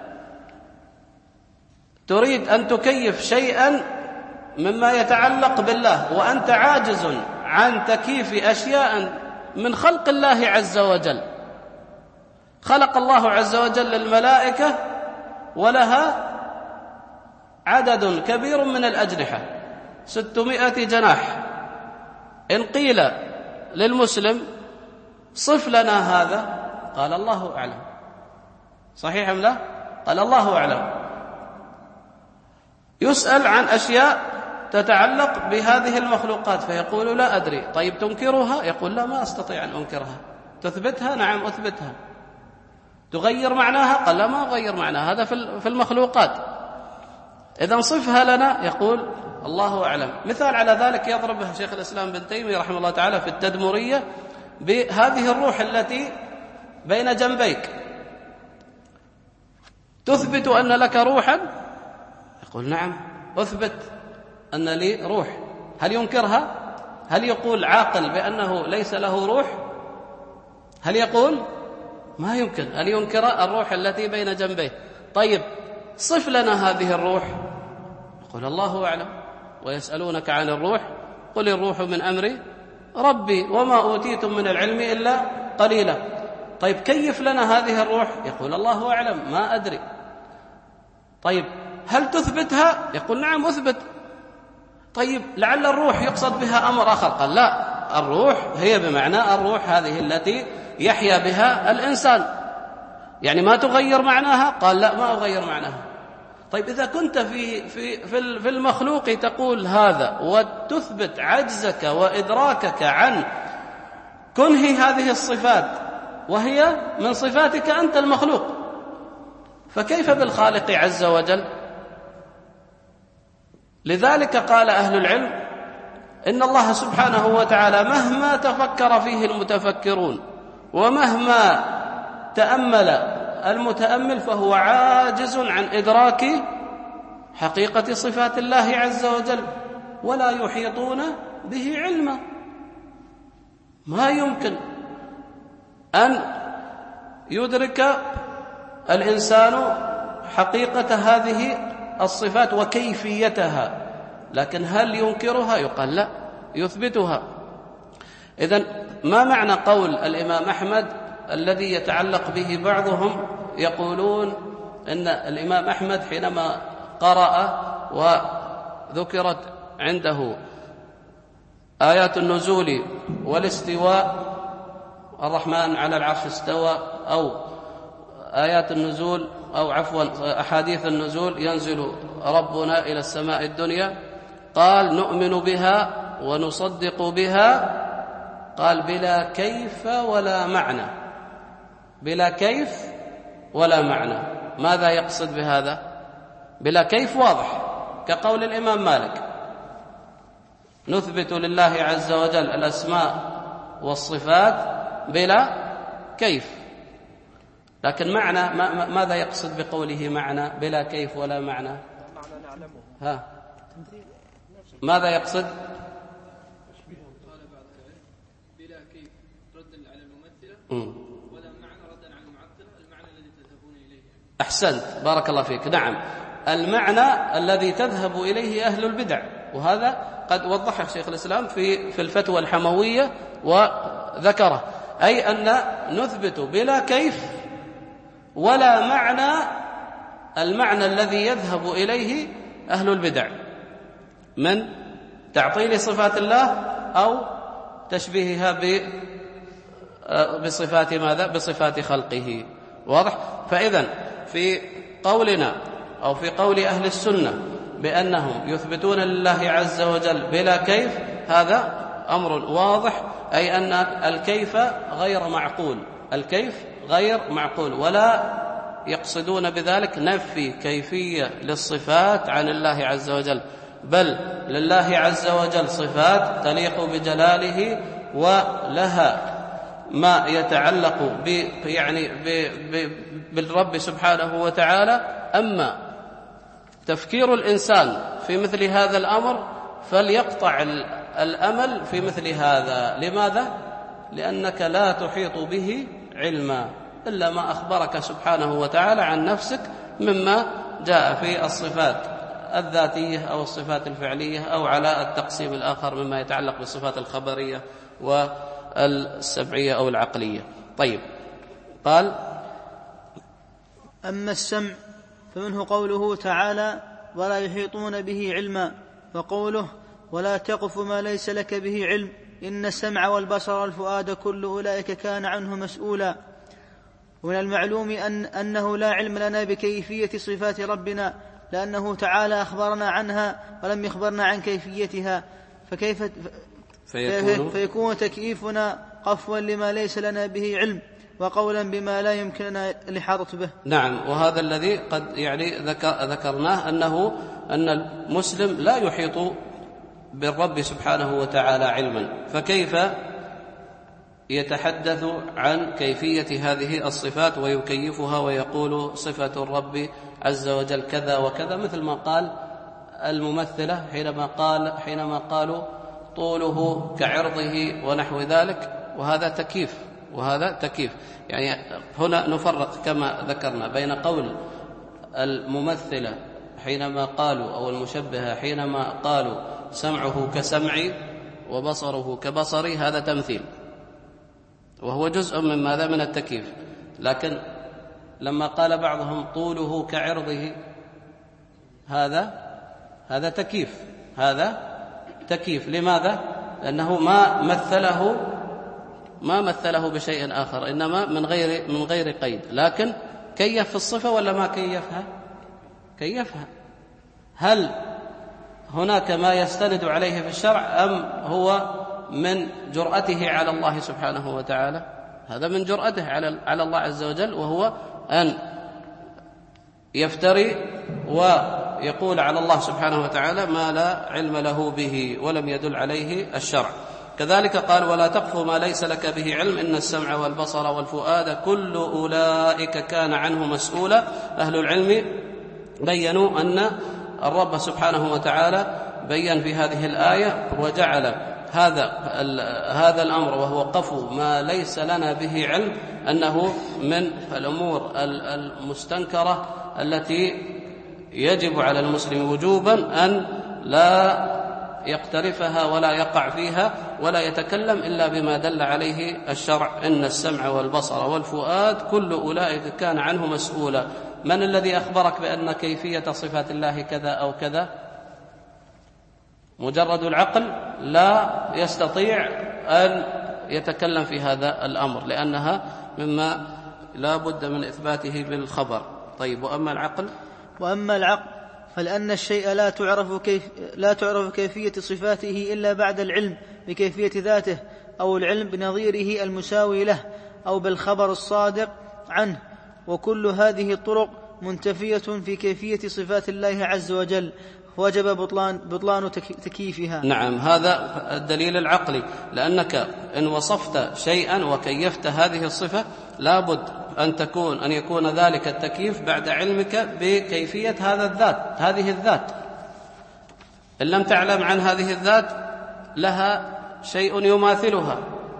تريد أن تكيف شيئا مما يتعلق بالله وأنت عاجز عن تكييف أشياء من خلق الله عز وجل. خلق الله عز وجل الملائكة ولها عدد كبير من الأجنحة، ستمائة جناح. إن قيل للمسلم صف لنا هذا، قال الله أعلم. صحيح أم لا؟ قال الله أعلم. يسأل عن أشياء تتعلق بهذه المخلوقات فيقول لا أدري. طيب تنكرها؟ يقول لا، ما أستطيع أن أنكرها. تثبتها؟ نعم أثبتها. تغير معناها؟ قال لا، ما أغير معناها، هذا في المخلوقات. إذا صفها لنا، يقول الله أعلم. مثال على ذلك يضربه شيخ الإسلام ابن تيمية رحمه الله تعالى في التدمرية بهذه الروح التي بين جنبيك. تثبت أن لك روحا؟ يقول نعم أثبت أن لي روح. هل ينكرها؟ هل يقول عاقل بأنه ليس له روح؟ هل يقول؟ ما يمكن. هل ينكر الروح التي بين جنبيه؟ طيب صف لنا هذه الروح. يقول الله أعلم. ويسألونك عن الروح قل الروح من أمر ربي وما أوتيتم من العلم إلا قليلا. طيب كيف لنا هذه الروح؟ يقول الله أعلم، ما أدري. طيب هل تثبتها؟ يقول نعم أثبت. طيب لعل الروح يقصد بها أمر آخر. قال لا، الروح هي بمعنى الروح هذه التي يحيا بها الإنسان، يعني ما تغير معناها. قال لا، ما أغير معناها. طيب إذا كنت في في في في المخلوق تقول هذا وتثبت عجزك وإدراكك عن كنه هذه الصفات وهي من صفاتك أنت المخلوق، فكيف بالخالق عز وجل؟ لذلك قال أهل العلم إن الله سبحانه وتعالى مهما تفكر فيه المتفكرون ومهما تأمل المتأمل فهو عاجز عن إدراك حقيقة صفات الله عز وجل، ولا يحيطون به علما. ما يمكن أن يدرك الإنسان حقيقة هذه الصفات وكيفيتها، لكن هل ينكرها؟ يقال لا، يثبتها. إذن ما معنى قول الإمام أحمد الذي يتعلق به بعضهم يقولون إن الإمام أحمد حينما قرأ وذكرت عنده آيات النزول والاستواء، الرحمن على العرش استوى، أو آيات النزول أو عفوا أحاديث النزول ينزل ربنا إلى السماء الدنيا، قال نؤمن بها ونصدق بها، قال بلا كيف ولا معنى. بلا كيف ولا معنى. ماذا يقصد بهذا؟ بلا كيف واضح كقول الإمام مالك، نثبت لله عز وجل الأسماء والصفات بلا كيف. لكن معنى ما ماذا يقصد بقوله معنى بلا كيف ولا معنى؟ ها ماذا يقصد؟ بلا كيف ردا على الممثلة ولا معنى ردا على المعطلة، المعنى الذي تذهبون إليه. أحسنت، بارك الله فيك. نعم، المعنى الذي تذهب إليه أهل البدع، وهذا قد وضحه شيخ الإسلام في في الفتوى الحموية وذكره، أي أن نثبت بلا كيف ولا معنى المعنى الذي يذهب إليه أهل البدع من تعطيل صفات الله أو تشبيهها بصفات ماذا؟ بصفات خلقه. واضح؟ فإذن في قولنا أو في قول أهل السنة بأنهم يثبتون لله عز وجل بلا كيف، هذا أمر واضح، أي أن الكيف غير معقول، الكيف غير معقول، ولا يقصدون بذلك نفي كيفية للصفات عن الله عز وجل، بل لله عز وجل صفات تليق بجلاله ولها ما يتعلق ب يعني ب ب بالرب سبحانه وتعالى. أما تفكير الإنسان في مثل هذا الأمر فليقطع الأمل في مثل هذا. لماذا؟ لأنك لا تحيط به علما إلا ما أخبرك سبحانه وتعالى عن نفسك مما جاء في الصفات الذاتية أو الصفات الفعلية، أو على التقسيم الآخر مما يتعلق بالصفات الخبرية والسمعية أو العقلية. طيب، قال: أما السمع فمنه قوله تعالى: ولا يحيطون به علما، وقوله: ولا تقف ما ليس لك به علم، إن السمع والبصر والفؤاد كل أولئك كان عنه مسؤولا. ومن المعلوم أن أنه لا علم لنا بكيفية صفات ربنا، لأنه تعالى أخبرنا عنها ولم يخبرنا عن كيفيتها، فكيف فيكون, فيكون تكييفنا قفوا لما ليس لنا به علم، وقولا بما لا يمكننا الإحاطة به. نعم، وهذا الذي قد يعني ذكرناه، أنه أن المسلم لا يحيط بالرب سبحانه وتعالى علما، فكيف يتحدث عن كيفية هذه الصفات ويكيفها ويقول صفة الرب عز وجل كذا وكذا، مثل ما قال الممثلة حينما قال حينما قالوا طوله كعرضه ونحو ذلك، وهذا تكييف وهذا تكييف. يعني هنا نفرق كما ذكرنا بين قول الممثلة حينما قالوا أو المشبهة حينما قالوا سمعه كسمعي وبصره كبصري، هذا تمثيل وهو جزء من ماذا؟ من التكييف. لكن لما قال بعضهم طوله كعرضه، هذا هذا تكييف هذا تكييف. لماذا؟ لأنه ما مثله ما مثله بشيء آخر، إنما من غير من غير قيد، لكن كيف الصفة ولا ما كيفها؟ كيفها. هل هناك ما يستند عليه في الشرع أم هو من جرأته على الله سبحانه وتعالى؟ هذا من جرأته على على الله عز وجل، وهو أن يفتري ويقول على الله سبحانه وتعالى ما لا علم له به ولم يدل عليه الشرع. كذلك قال: ولا تقف ما ليس لك به علم، إن السمع والبصر والفؤاد كل أولئك كان عنه مسؤولا. أهل العلم بيّنوا أن الرب سبحانه وتعالى بيّن في هذه الآية وجعل هذا هذا الأمر وهو قفو ما ليس لنا به علم أنه من الأمور المستنكرة التي يجب على المسلم وجوبا أن لا يقترفها ولا يقع فيها ولا يتكلم إلا بما دل عليه الشرع. إن السمع والبصر والفؤاد كل أولئك كان عنه مسؤولا. من الذي أخبرك بأن كيفية صفات الله كذا أو كذا؟ مجرد العقل لا يستطيع أن يتكلم في هذا الأمر، لأنها مما لا بد من إثباته بالخبر. طيب، وأما العقل وأما العقل فلأن الشيء لا تعرف كيف لا تعرف كيفية صفاته إلا بعد العلم بكيفية ذاته، أو العلم بنظيره المساوي له، أو بالخبر الصادق عنه، وكل هذه الطرق منتفية في كيفية صفات الله عز وجل، وجب بطلان, بطلان تكييفها. نعم، هذا الدليل العقلي، لأنك إن وصفت شيئا وكيفت هذه الصفة لابد أن تكون أن يكون ذلك التكييف بعد علمك بكيفية هذا الذات هذه الذات. إن لم تعلم عن هذه الذات لها شيء يماثلها،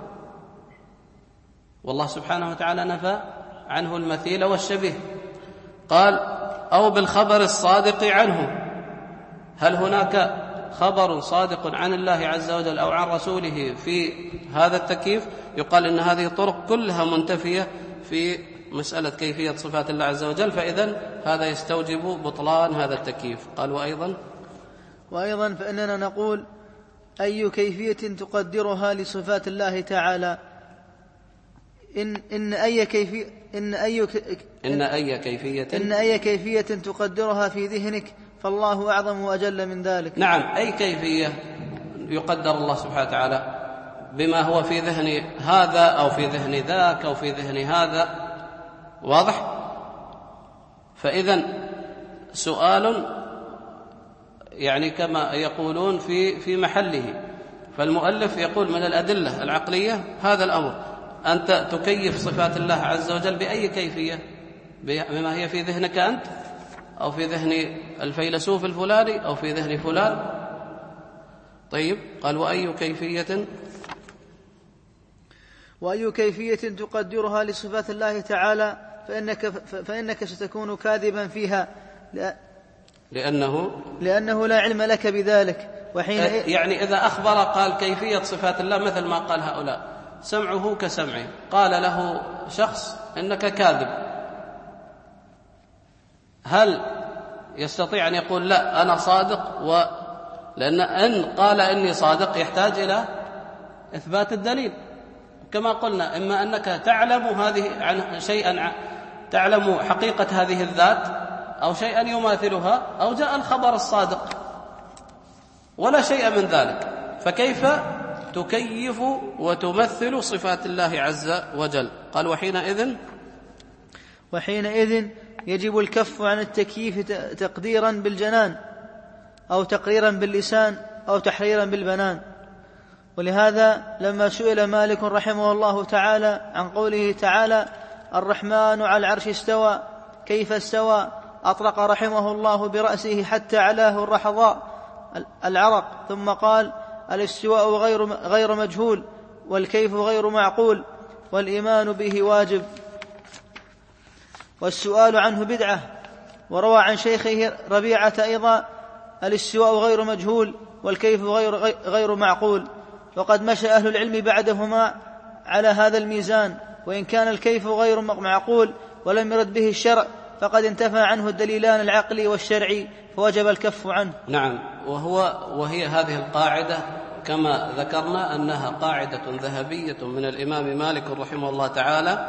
والله سبحانه وتعالى نفى عنه المثيل والشبيه. قال: أو بالخبر الصادق عنه. هل هناك خبر صادق عن الله عز وجل أو عن رسوله في هذا التكييف؟ يقال إن هذه الطرق كلها منتفية في مسألة كيفية صفات الله عز وجل، فإذن هذا يستوجب بطلان هذا التكييف. قال: وأيضا وأيضا فإننا نقول: أي كيفية تقدرها لصفات الله تعالى إن إن أي كيفية إن أي إن أي كيفية إن أي كيفية تقدرها في ذهنك فالله أعظم وأجل من ذلك. نعم، أي كيفية يقدر الله سبحانه وتعالى بما هو في ذهن هذا أو في ذهن ذاك أو في ذهن هذا، واضح؟ فإذن سؤال يعني كما يقولون في في محله. فالمؤلف يقول من الأدلة العقلية هذا الأمر، أنت تكيف صفات الله عز وجل بأي كيفية؟ بما هي في ذهنك أنت أو في ذهن الفيلسوف الفلاني أو في ذهن فلان. طيب، قال وأي كيفية وأي كيفية تقدرها لصفات الله تعالى فإنك, فإنك ستكون كاذبا فيها لأنه لأنه لا علم لك بذلك. وحين يعني إذا أخبر قال كيفية صفات الله مثل ما قال هؤلاء، سمعه كسمعه، قال له شخص إنك كاذب، هل يستطيع أن يقول لا أنا صادق؟ و لأن إن قال إني صادق يحتاج إلى إثبات الدليل، كما قلنا إما أنك تعلم هذه عن شيئا، تعلم حقيقة هذه الذات أو شيئا يماثلها، أو جاء الخبر الصادق ولا شيء من ذلك، فكيف تكيف وتمثل صفات الله عز وجل؟ قال وحينئذ وحينئذ يجب الكف عن التكييف تقديرا بالجنان أو تقريرا باللسان أو تحريرا بالبنان. ولهذا لما سئل مالك رحمه الله تعالى عن قوله تعالى الرحمن على العرش استوى كيف استوى، أطرق رحمه الله برأسه حتى علاه الرحضاء العرق، ثم قال الاستواء غير غير مجهول والكيف غير معقول والإيمان به واجب والسؤال عنه بدعة. وروى عن شيخه ربيعة أيضا الاستواء غير مجهول والكيف غير, غير معقول. وقد مشى أهل العلم بعدهما على هذا الميزان، وإن كان الكيف غير معقول ولم يرد به الشرع فقد انتفى عنه الدليلان العقلي والشرعي فوجب الكف عنه. نعم، وهو وهي هذه القاعدة كما ذكرنا أنها قاعدة ذهبية من الإمام مالك رحمه الله تعالى،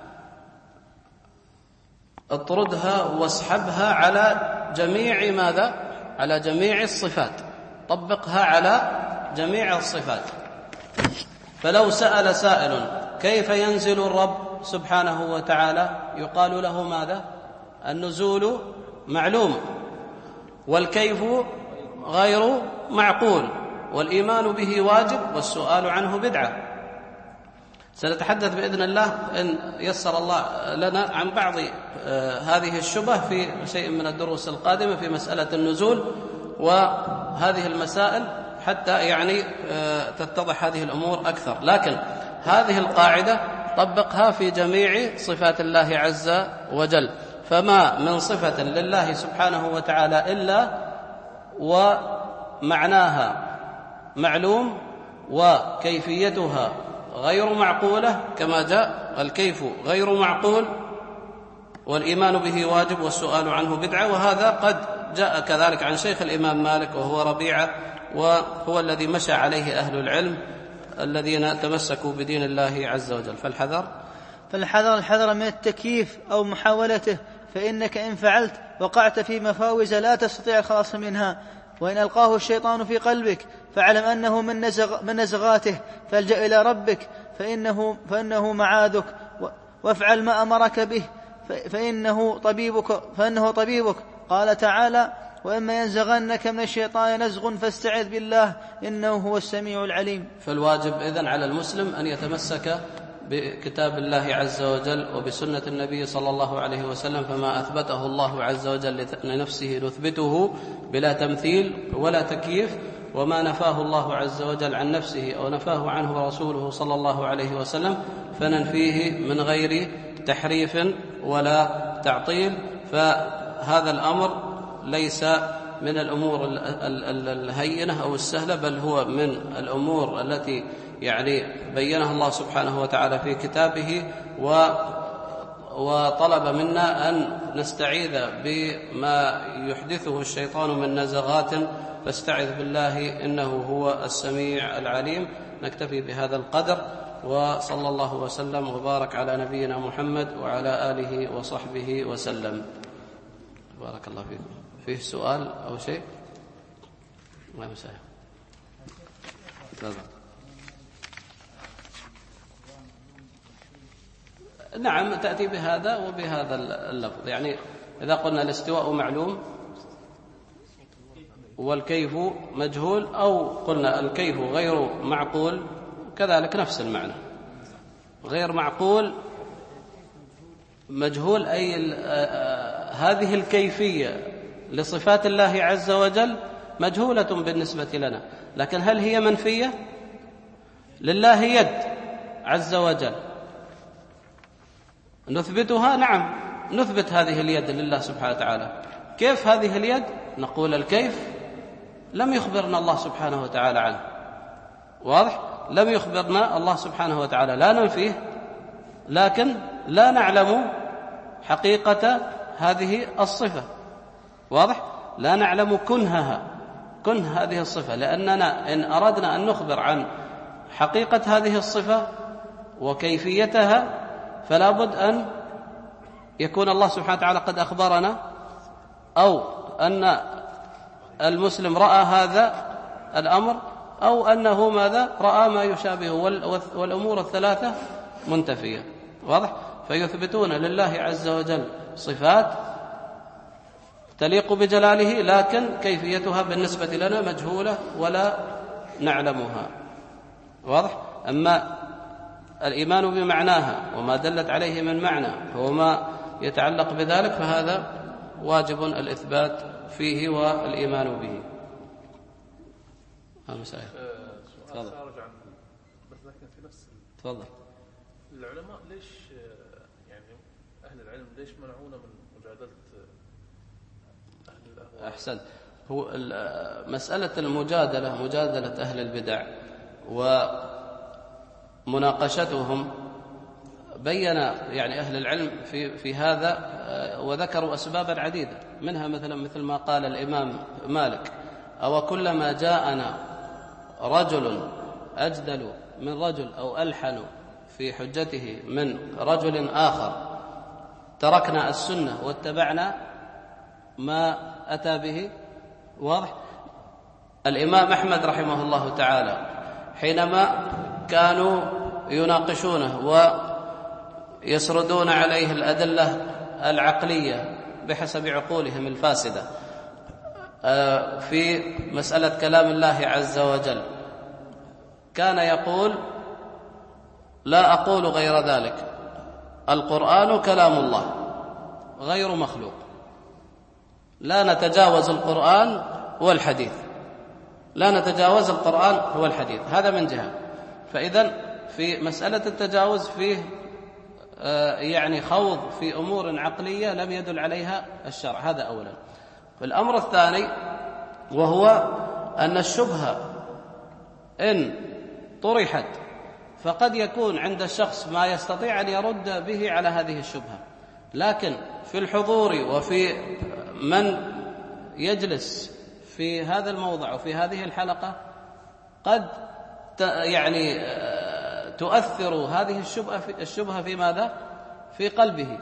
اطردها واسحبها على جميع ماذا؟ على جميع الصفات، طبقها على جميع الصفات. فلو سأل سائل كيف ينزل الرب سبحانه وتعالى، يقال له ماذا؟ النزول معلوم والكيف غير معقول والإيمان به واجب والسؤال عنه بدعة. سنتحدث بإذن الله إن يسر الله لنا عن بعض هذه الشبه في شيء من الدروس القادمة في مسألة النزول وهذه المسائل حتى يعني تتضح هذه الأمور أكثر. لكن هذه القاعدة طبقها في جميع صفات الله عز وجل، فما من صفة لله سبحانه وتعالى إلا ومعناها معلوم وكيفيتها غير معقولة كما جاء، الكيف غير معقول والإيمان به واجب والسؤال عنه بدعة. وهذا قد جاء كذلك عن شيخ الإمام مالك وهو ربيعة، وهو الذي مشى عليه أهل العلم الذين تمسكوا بدين الله عز وجل. فالحذر فالحذر الحذر من التكييف أو محاولته، فإنك إن فعلت وقعت في مفاوز لا تستطيع الخلاص منها. وإن ألقاه الشيطان في قلبك فاعلم أنه من, نزغ من نزغاته، فالجأ إلى ربك فإنه, فإنه معاذك، وافعل ما أمرك به فإنه طبيبك, فإنه طبيبك. قال تعالى وإما ينزغنك من الشيطان نزغ فاستعذ بالله إنه هو السميع العليم. فالواجب إذن على المسلم أن يتمسك بكتاب الله عز وجل وبسنة النبي صلى الله عليه وسلم، فما أثبته الله عز وجل لنفسه نثبته بلا تمثيل ولا تكييف، وما نفاه الله عز وجل عن نفسه أو نفاه عنه رسوله صلى الله عليه وسلم فننفيه من غير تحريف ولا تعطيل. فهذا الأمر ليس من الأمور الهينة أو السهلة، بل هو من الأمور التي يعني بينها الله سبحانه وتعالى في كتابه، وطلب منا أن نستعيذ بما يحدثه الشيطان من نزغات، فاستعذ بالله إنه هو السميع العليم. نكتفي بهذا القدر، وصلى الله وسلم وبارك على نبينا محمد وعلى آله وصحبه وسلم. بارك الله فيكم. فيه سؤال أو شيء؟ الله يسهل. نعم، تأتي بهذا وبهذا اللفظ. يعني إذا قلنا الاستواء معلوم والكيف مجهول، أو قلنا الكيف غير معقول، كذلك نفس المعنى. غير معقول مجهول، أي هذه الكيفية لصفات الله عز وجل مجهولة بالنسبة لنا، لكن هل هي منفية؟ لله يد عز وجل، نثبتها؟ نعم، نثبت هذه اليد لله سبحانه وتعالى. كيف هذه اليد؟ نقول الكيف لم يخبرنا الله سبحانه وتعالى عنه. واضح؟ لم يخبرنا الله سبحانه وتعالى، لا ننفيه، لكن لا نعلم حقيقة هذه الصفة. واضح؟ لا نعلم كنهها، كنه هذه الصفة، لأننا إن أردنا أن نخبر عن حقيقة هذه الصفة وكيفيتها فلا بد أن يكون الله سبحانه وتعالى قد أخبرنا، أو أن المسلم رأى هذا الأمر، أو أنه ماذا؟ رأى ما يشابهه، والأمور الثلاثة منتفية. واضح؟ فيثبتون لله عز وجل صفات تليق بجلاله، لكن كيفيتها بالنسبة لنا مجهولة ولا نعلمها. واضح؟ أما الإيمان بمعناها وما دلت عليه من معنى وما يتعلق بذلك فهذا واجب الإثبات فيه والإيمان به. هذا مسائل. تفضل. بس لكن في نفس تفضل. العلماء ليش يعني أهل العلم ليش منعونا من مجادلة أهل الأهواء؟ أحسن. هو مسألة المجادلة، مجادلة أهل البدع ومناقشتهم، بين يعني أهل العلم في في هذا وذكروا أسبابا عديدة، منها مثلا مثل ما قال الإمام مالك: أو كلما جاءنا رجل أجدل من رجل أو ألحن في حجته من رجل آخر تركنا السنة واتبعنا ما أتى به. واضح؟ الإمام أحمد رحمه الله تعالى حينما كانوا يناقشونه ويسردون عليه الأدلة العقلية بحسب عقولهم الفاسدة في مسألة كلام الله عز وجل، كان يقول: لا أقول غير ذلك، القرآن كلام الله غير مخلوق، لا نتجاوز القرآن والحديث، لا نتجاوز القرآن والحديث. هذا من جهة. فإذن في مسألة التجاوز فيه يعني خوض في أمور عقلية لم يدل عليها الشرع. هذا أولا. والأمر الثاني وهو أن الشبهة إن طرحت فقد يكون عند الشخص ما يستطيع أن يرد به على هذه الشبهة، لكن في الحضور وفي من يجلس في هذا الموضع وفي هذه الحلقة قد يعني تؤثر هذه الشبهة في, الشبهة في ماذا؟ في قلبه،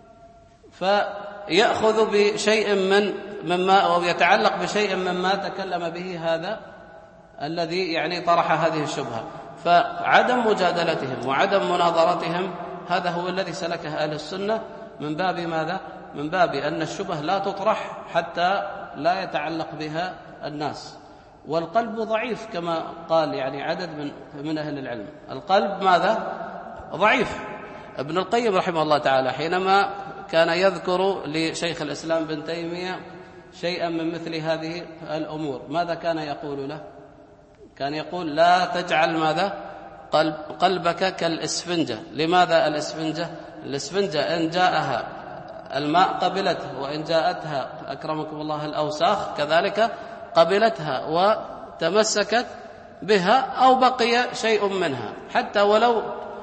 فيأخذ بشيء من مما أو يتعلق بشيء مما تكلم به هذا الذي يعني طرح هذه الشبهة. فعدم مجادلتهم وعدم مناظرتهم هذا هو الذي سلكه أهل السنة، من باب ماذا؟ من باب أن الشبهة لا تطرح حتى لا يتعلق بها الناس. والقلب ضعيف كما قال يعني عدد من من أهل العلم، القلب ماذا؟ ضعيف. ابن القيم رحمه الله تعالى حينما كان يذكر لشيخ الإسلام بن تيمية شيئا من مثل هذه الأمور ماذا كان يقول له؟ كان يقول: لا تجعل ماذا؟ قلب قلبك كالإسفنجة. لماذا الإسفنجة؟ الإسفنجة إن جاءها الماء قبلته، وإن جاءتها أكرمكم الله الأوساخ كذلك قبلتها وتمسكت بها، أو بقي شيء منها حتى ولو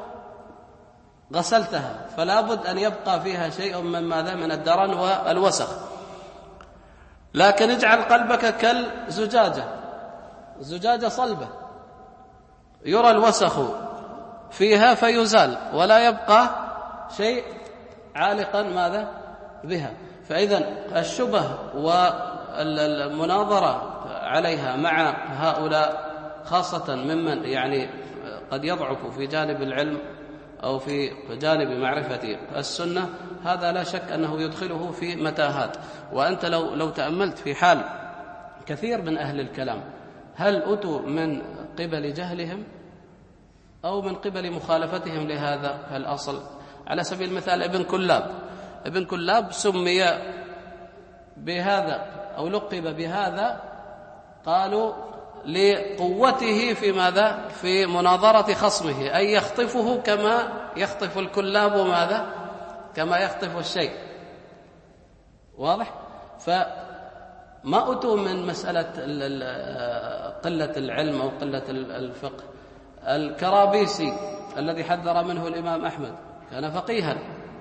غسلتها فلا بد أن يبقى فيها شيء من ماذا؟ من الدرن والوسخ. لكن اجعل قلبك كالزجاجة، زجاجة صلبة يرى الوسخ فيها فيزال ولا يبقى شيء عالقا ماذا بها. فإذا الشبه والمناظرة عليها مع هؤلاء خاصة ممن يعني قد يضعف في جانب العلم أو في جانب معرفة السنة، هذا لا شك أنه يدخله في متاهات. وأنت لو لو تأملت في حال كثير من أهل الكلام، هل أتوا من قبل جهلهم أو من قبل مخالفتهم لهذا الأصل؟ على سبيل المثال ابن كلاب، ابن كلاب سمي بهذا أو لقب بهذا قالوا لقوته في ماذا؟ في مناظرة خصمه، أي يخطفه كما يخطف الكلاب ماذا؟ كما يخطف الشيء. واضح؟ فما أتوا من مسألة قلة العلم أو قلة الفقه. الكرابيسي الذي حذر منه الإمام أحمد كان فقيها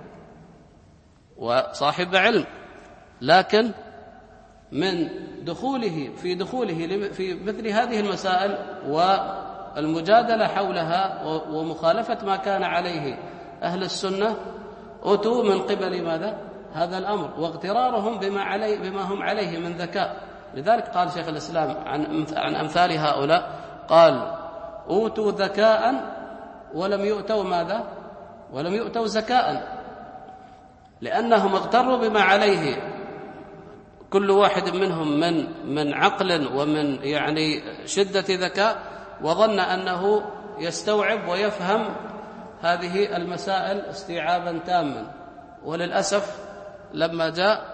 وصاحب علم، لكن من دخوله في دخوله في مثل هذه المسائل والمجادلة حولها ومخالفة ما كان عليه أهل السنة، أتوا من قبل ماذا؟ هذا الأمر واغترارهم بما عليه بما هم عليه من ذكاء. لذلك قال شيخ الإسلام عن عن أمثال هؤلاء، قال: أوتوا ذكاء ولم يؤتوا ماذا؟ ولم يؤتوا زكاء، لأنهم اغتروا بما عليه كل واحد منهم من من عقل ومن يعني شدة ذكاء، وظن أنه يستوعب ويفهم هذه المسائل استيعابا تاما. وللأسف لما جاء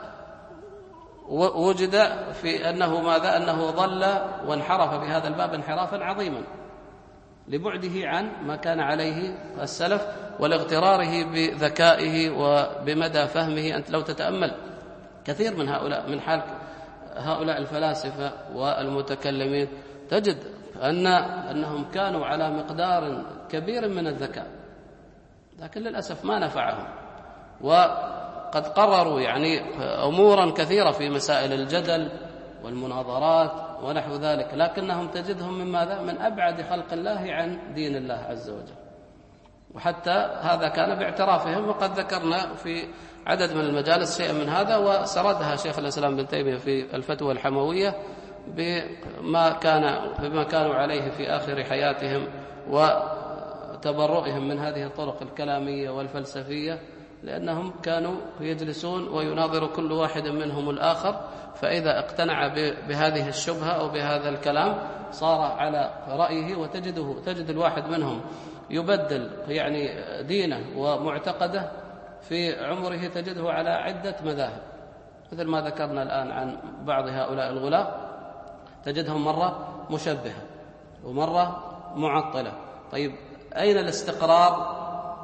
وجد في أنه ماذا؟ أنه ضل وانحرف بهذا الباب انحرافا عظيما لبعده عن ما كان عليه السلف ولاغتراره بذكائه وبمدى فهمه. أنت لو تتأمل كثير من هؤلاء من حال هؤلاء الفلاسفة والمتكلمين تجد أن أنهم كانوا على مقدار كبير من الذكاء، لكن للأسف ما نفعهم، وقد قرروا يعني أمورا كثيرة في مسائل الجدل والمناظرات ونحو ذلك، لكنهم تجدهم من ماذا؟ من أبعد خلق الله عن دين الله عز وجل. وحتى هذا كان باعترافهم، وقد ذكرنا في عدد من المجالس شيئا من هذا، وسردها شيخ الإسلام ابن تيمية في الفتوى الحموية بما كان بما كانوا عليه في آخر حياتهم وتبرؤهم من هذه الطرق الكلامية والفلسفية، لأنهم كانوا يجلسون ويناظر كل واحد منهم الآخر، فإذا اقتنع بهذه الشبهة أو بهذا الكلام صار على رأيه، وتجده تجد الواحد منهم يبدل يعني دينه ومعتقده في عمره، تجده على عدة مذاهب، مثل ما ذكرنا الآن عن بعض هؤلاء الغلاة، تجدهم مرة مشبهة ومرة معطلة. طيب أين الاستقرار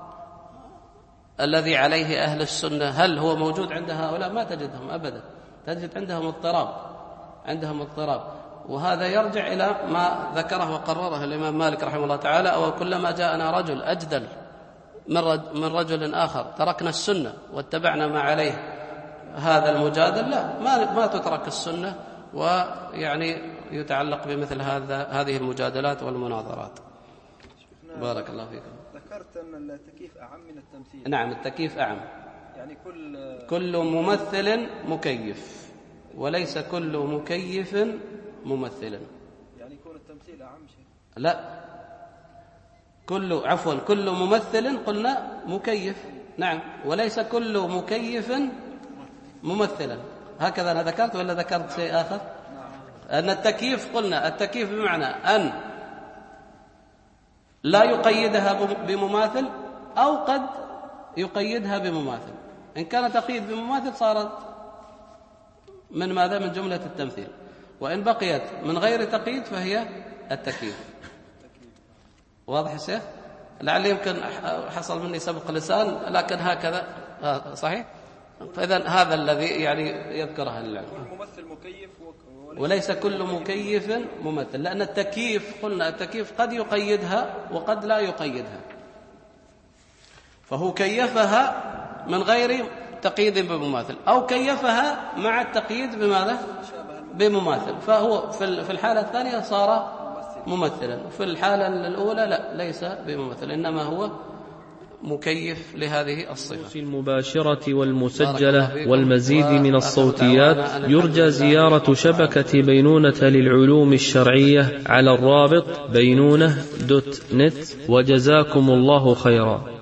الذي عليه أهل السنة؟ هل هو موجود عند هؤلاء؟ ما تجدهم أبدا، تجد عندهم اضطراب عندهم اضطراب وهذا يرجع إلى ما ذكره وقرره الإمام مالك رحمه الله تعالى: أو كلما جاءنا رجل أجدل من رجل آخر تركنا السنة واتبعنا ما عليه هذا المجادل. لا، ما ما تترك السنة ويعني يتعلق بمثل هذا هذه المجادلات والمناظرات. بارك الله فيكم. ذكرت أن التكييف أعم من التمثيل. نعم، التكييف أعم، يعني كل كل ممثل مكيف، وليس كل مكيف ممثلا. يعني يكون التمثيل أعم شيء؟ لا، كل عفوا كل ممثل قلنا مكيف، نعم، وليس كل مكيف ممثلا. هكذا أنا ذكرت ولا ذكرت شيء آخر؟ أن التكييف قلنا التكييف بمعنى أن لا يقيدها بمماثل أو قد يقيدها بمماثل. إن كان تقييد بمماثل صارت من ماذا؟ من جملة التمثيل. وإن بقيت من غير تقييد فهي التكييف. واضح يا شيخ؟ لعل يمكن حصل مني سبق لسان، لكن هكذا صحيح. فإذا هذا الذي يعني يذكره العلم. الممثل مكيف وليس كل مكيف ممثل، لأن التكييف قلنا التكييف قد يقيدها وقد لا يقيدها، فهو كيفها من غير تقييد بمماثل أو كيفها مع التقييد بماذا؟ بمماثل، فهو في الحالة الثانية صار ممثلا. في الحالة الأولى لا، ليس بممثل، إنما هو مكيف لهذه الصفة المباشرة والمسجلة والمزيد من الصوتيات. يرجى زيارة شبكة بينونة للعلوم الشرعية على الرابط بينونة دوت نت، وجزاكم الله خيرا.